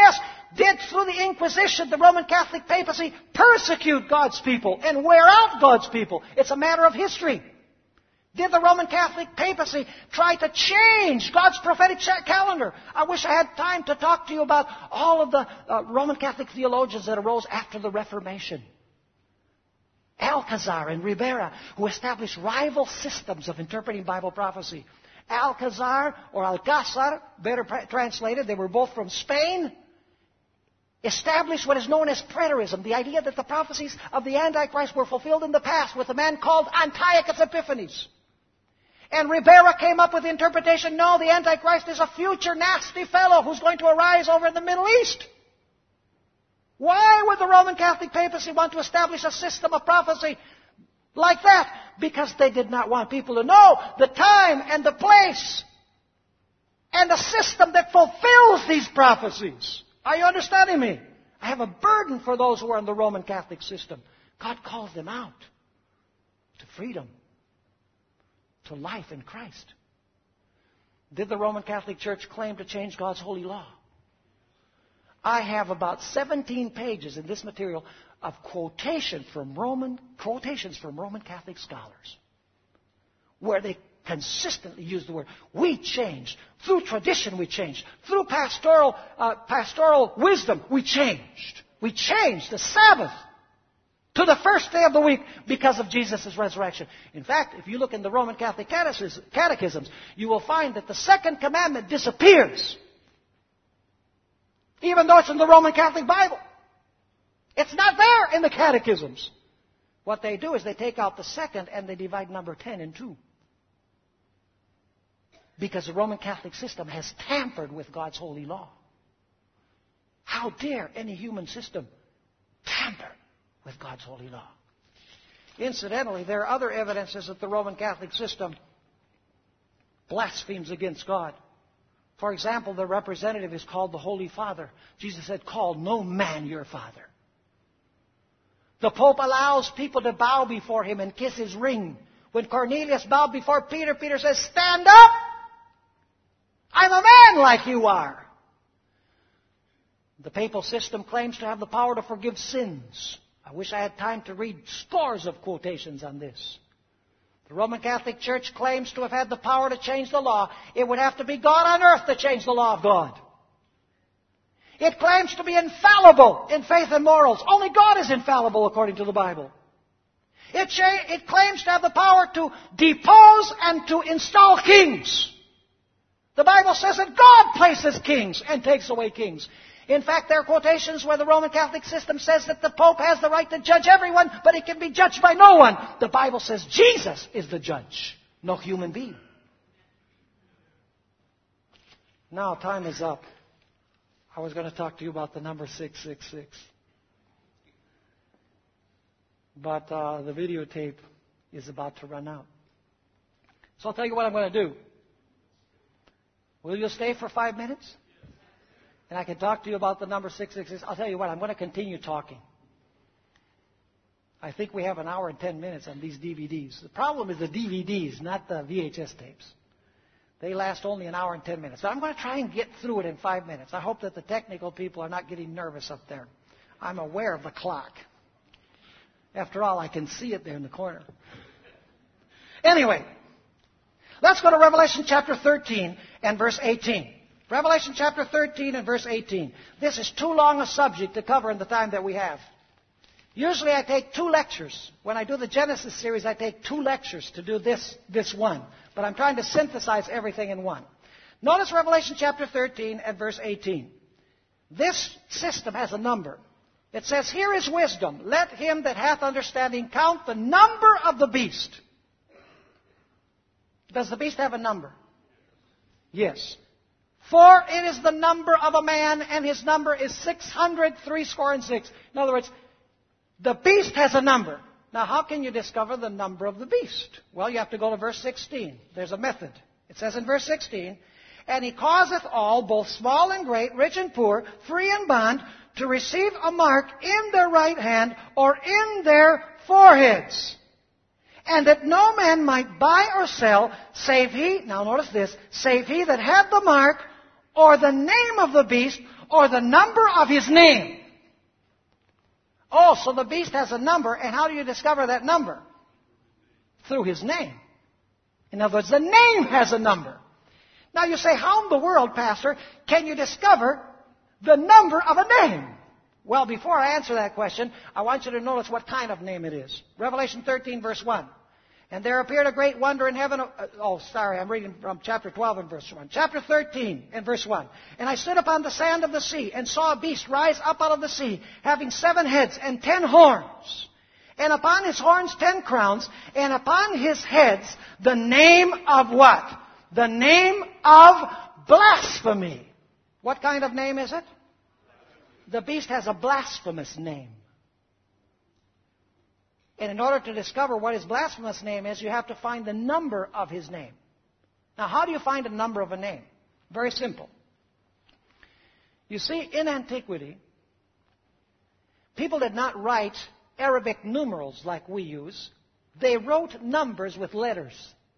did, through the Inquisition, the Roman Catholic papacy, persecute God's people and wear out God's people? It's a matter of history. Did the Roman Catholic papacy try to change God's prophetic calendar? I wish I had time to talk to you about all of the uh, Roman Catholic theologians that arose after the Reformation. Alcazar and Ribera, who established rival systems of interpreting Bible prophecy. Alcazar, or Alcázar, better translated, they were both from Spain, established what is known as preterism, the idea that the prophecies of the Antichrist were fulfilled in the past with a man called Antiochus Epiphanes. And Ribera came up with the interpretation, no, the Antichrist is a future nasty fellow who's going to arise over in the Middle East. Why would the Roman Catholic papacy want to establish a system of prophecy like that? Because they did not want people to know the time and the place and the system that fulfills these prophecies. Are you understanding me? I have a burden for those who are in the Roman Catholic system. God calls them out to freedom, to life in Christ. Did the Roman Catholic Church claim to change God's holy law? I have about seventeen pages in this material of quotation from Roman, quotations from Roman Catholic scholars where they consistently use the word, we changed. Through tradition, we changed. Through pastoral, uh, pastoral wisdom, we changed. We changed the Sabbath to the first day of the week because of Jesus' resurrection. In fact, if you look in the Roman Catholic catechisms, you will find that the second commandment disappears, even though it's in the Roman Catholic Bible. It's not there in the catechisms. What they do is they take out the second and they divide number ten in two. Because the Roman Catholic system has tampered with God's holy law. How dare any human system tamper with God's holy law? Incidentally, there are other evidences that the Roman Catholic system blasphemes against God. For example, the representative is called the Holy Father. Jesus said, call no man your father. The Pope allows people to bow before him and kiss his ring. When Cornelius bowed before Peter, Peter says, stand up! I'm a man like you are. The papal system claims to have the power to forgive sins. I wish I had time to read scores of quotations on this. The Roman Catholic Church claims to have had the power to change the law. It would have to be God on earth to change the law of God. It claims to be infallible in faith and morals. Only God is infallible according to the Bible. It, cha- it claims to have the power to depose and to install kings. The Bible says that God places kings and takes away kings. In fact, there are quotations where the Roman Catholic system says that the Pope has the right to judge everyone, but he can be judged by no one. The Bible says Jesus is the judge, no human being. Now, time is up. I was going to talk to you about the number six six six. But uh, the videotape is about to run out. So I'll tell you what I'm going to do. Will you stay for five minutes? And I can talk to you about the number six six six. I'll tell you what, I'm going to continue talking. I think we have an hour and ten minutes on these D V Ds. The problem is the D V Ds, not the V H S tapes. They last only an hour and ten minutes. So I'm going to try and get through it in five minutes. I hope that the technical people are not getting nervous up there. I'm aware of the clock. After all, I can see it there in the corner. Anyway, let's go to Revelation chapter thirteen and verse eighteen. Revelation chapter thirteen and verse eighteen. This is too long a subject to cover in the time that we have. Usually I take two lectures. When I do the Genesis series, I take two lectures to do this, this one. But I'm trying to synthesize everything in one. Notice Revelation chapter thirteen and verse eighteen. This system has a number. It says, here is wisdom. Let him that hath understanding count the number of the beast. Does the beast have a number? Yes. For it is the number of a man, and his number is six hundred three score and six. In other words, the beast has a number. Now, how can you discover the number of the beast? Well, you have to go to verse sixteen. There's a method. It says in verse sixteen, and he causeth all, both small and great, rich and poor, free and bond, to receive a mark in their right hand or in their foreheads. And that no man might buy or sell, save he, now notice this, save he that had the mark or the name of the beast, or the number of his name. Oh, so the beast has a number, and how do you discover that number? Through his name. In other words, the name has a number. Now you say, how in the world, Pastor, can you discover the number of a name? Well, before I answer that question, I want you to notice what kind of name it is. Revelation thirteen, verse one. And there appeared a great wonder in heaven. Oh, sorry, I'm reading from chapter twelve and verse one. Chapter thirteen and verse one. And I stood upon the sand of the sea and saw a beast rise up out of the sea, having seven heads and ten horns. And upon his horns ten crowns, and upon his heads the name of what? The name of blasphemy. What kind of name is it? The beast has a blasphemous name. And in order to discover what his blasphemous name is, you have to find the number of his name. Now, how do you find a number of a name? Very simple. You see, in antiquity, people did not write Arabic numerals like we use. They wrote numbers with letters.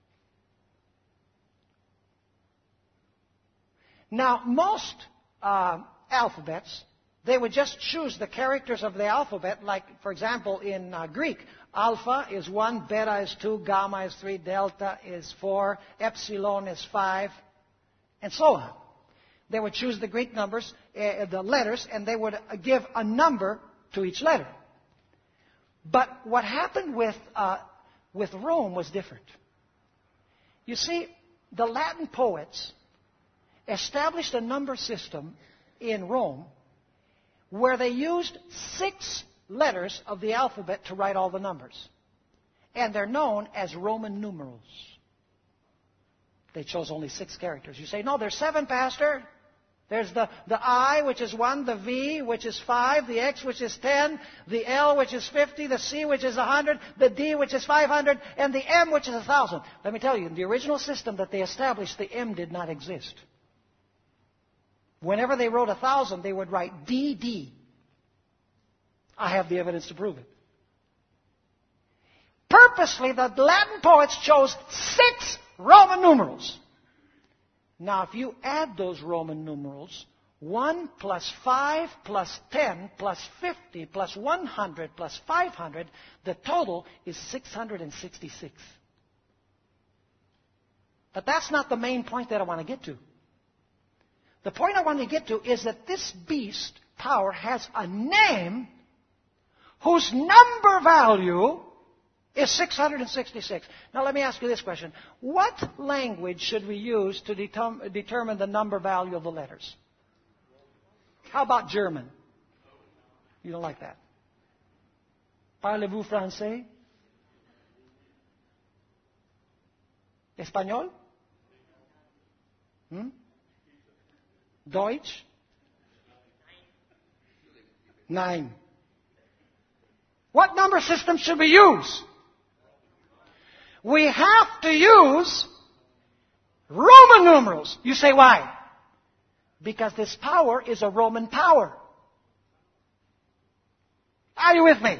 Now, most uh, alphabets, they would just choose the characters of the alphabet, like, for example, in uh, Greek, alpha is one, beta is two, gamma is three, delta is four, epsilon is five, and so on. They would choose the Greek numbers, uh, the letters, and they would give a number to each letter. But what happened with, uh, with Rome was different. You see, the Latin poets established a number system in Rome where they used six letters of the alphabet to write all the numbers. And they're known as Roman numerals. They chose only six characters. You say, no, there's seven, Pastor. There's the, the I, which is one, the V, which is five, the X, which is ten, the L, which is fifty, the C, which is one hundred, the D, which is five hundred, and the M, which is one thousand. Let me tell you, in the original system that they established, the M did not exist. Whenever they wrote one thousand, they would write D D. I have the evidence to prove it. Purposely, the Latin poets chose six Roman numerals. Now, if you add those Roman numerals, one plus five plus ten plus fifty plus one hundred plus five hundred, the total is six hundred sixty-six. But that's not the main point that I want to get to. The point I want to get to is that this beast power has a name whose number value is six hundred sixty-six. Now let me ask you this question. What language should we use to determ- determine the number value of the letters? How about German? You don't like that. Parlez-vous français? Español? Hmm? Deutsch? Nine. What number system should we use? We have to use Roman numerals. You say why? Because this power is a Roman power. Are you with me?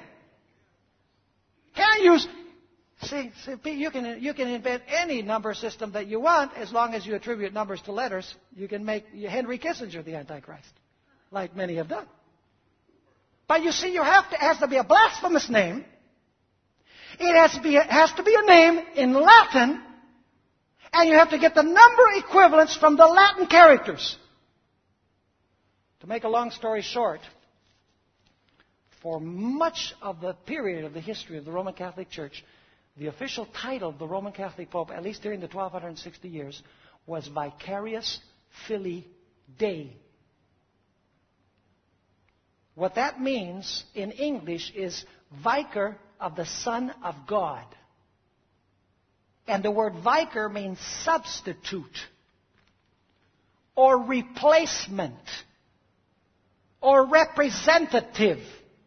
Can't use... See, see you, can, you can invent any number system that you want as long as you attribute numbers to letters. You can make Henry Kissinger the Antichrist, like many have done. But you see, you have to, it has to be a blasphemous name. It has to be, it has to be a name in Latin. And you have to get the number equivalents from the Latin characters. To make a long story short, for much of the period of the history of the Roman Catholic Church, the official title of the Roman Catholic Pope, at least during the twelve sixty years, was Vicarius Filii Dei. What that means in English is vicar of the Son of God. And the word vicar means substitute, or replacement, or representative.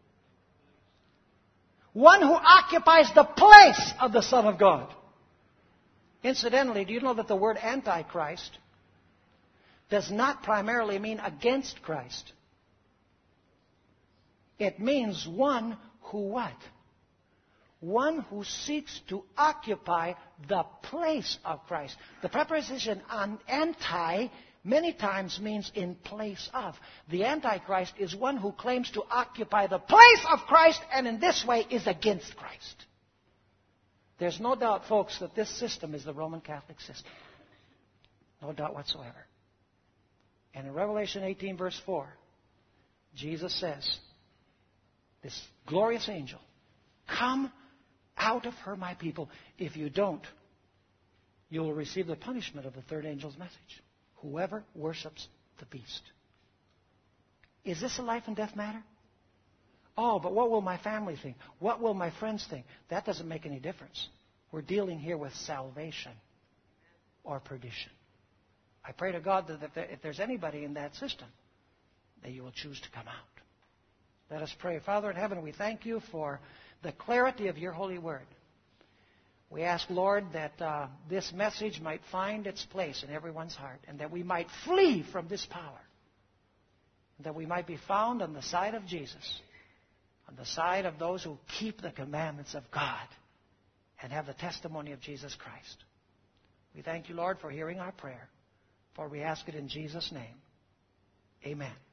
One who occupies the place of the Son of God. Incidentally, do you know that the word Antichrist does not primarily mean against Christ? It means one who what? one who seeks to occupy the place of Christ. The preposition on anti many times means in place of. The Antichrist is one who claims to occupy the place of Christ and in this way is against Christ. There's no doubt, folks, that this system is the Roman Catholic system. No doubt whatsoever. And in Revelation eighteen, verse four, Jesus says, this glorious angel, come out of her, my people. If you don't, you will receive the punishment of the third angel's message. Whoever worships the beast. Is this a life and death matter? Oh, but what will my family think? What will my friends think? That doesn't make any difference. We're dealing here with salvation or perdition. I pray to God that if there's anybody in that system, that you will choose to come out. Let us pray. Father in heaven, we thank you for the clarity of your holy word. We ask, Lord, that uh, this message might find its place in everyone's heart and that we might flee from this power. That we might be found on the side of Jesus, on the side of those who keep the commandments of God and have the testimony of Jesus Christ. We thank you, Lord, for hearing our prayer, for we ask it in Jesus' name. Amen.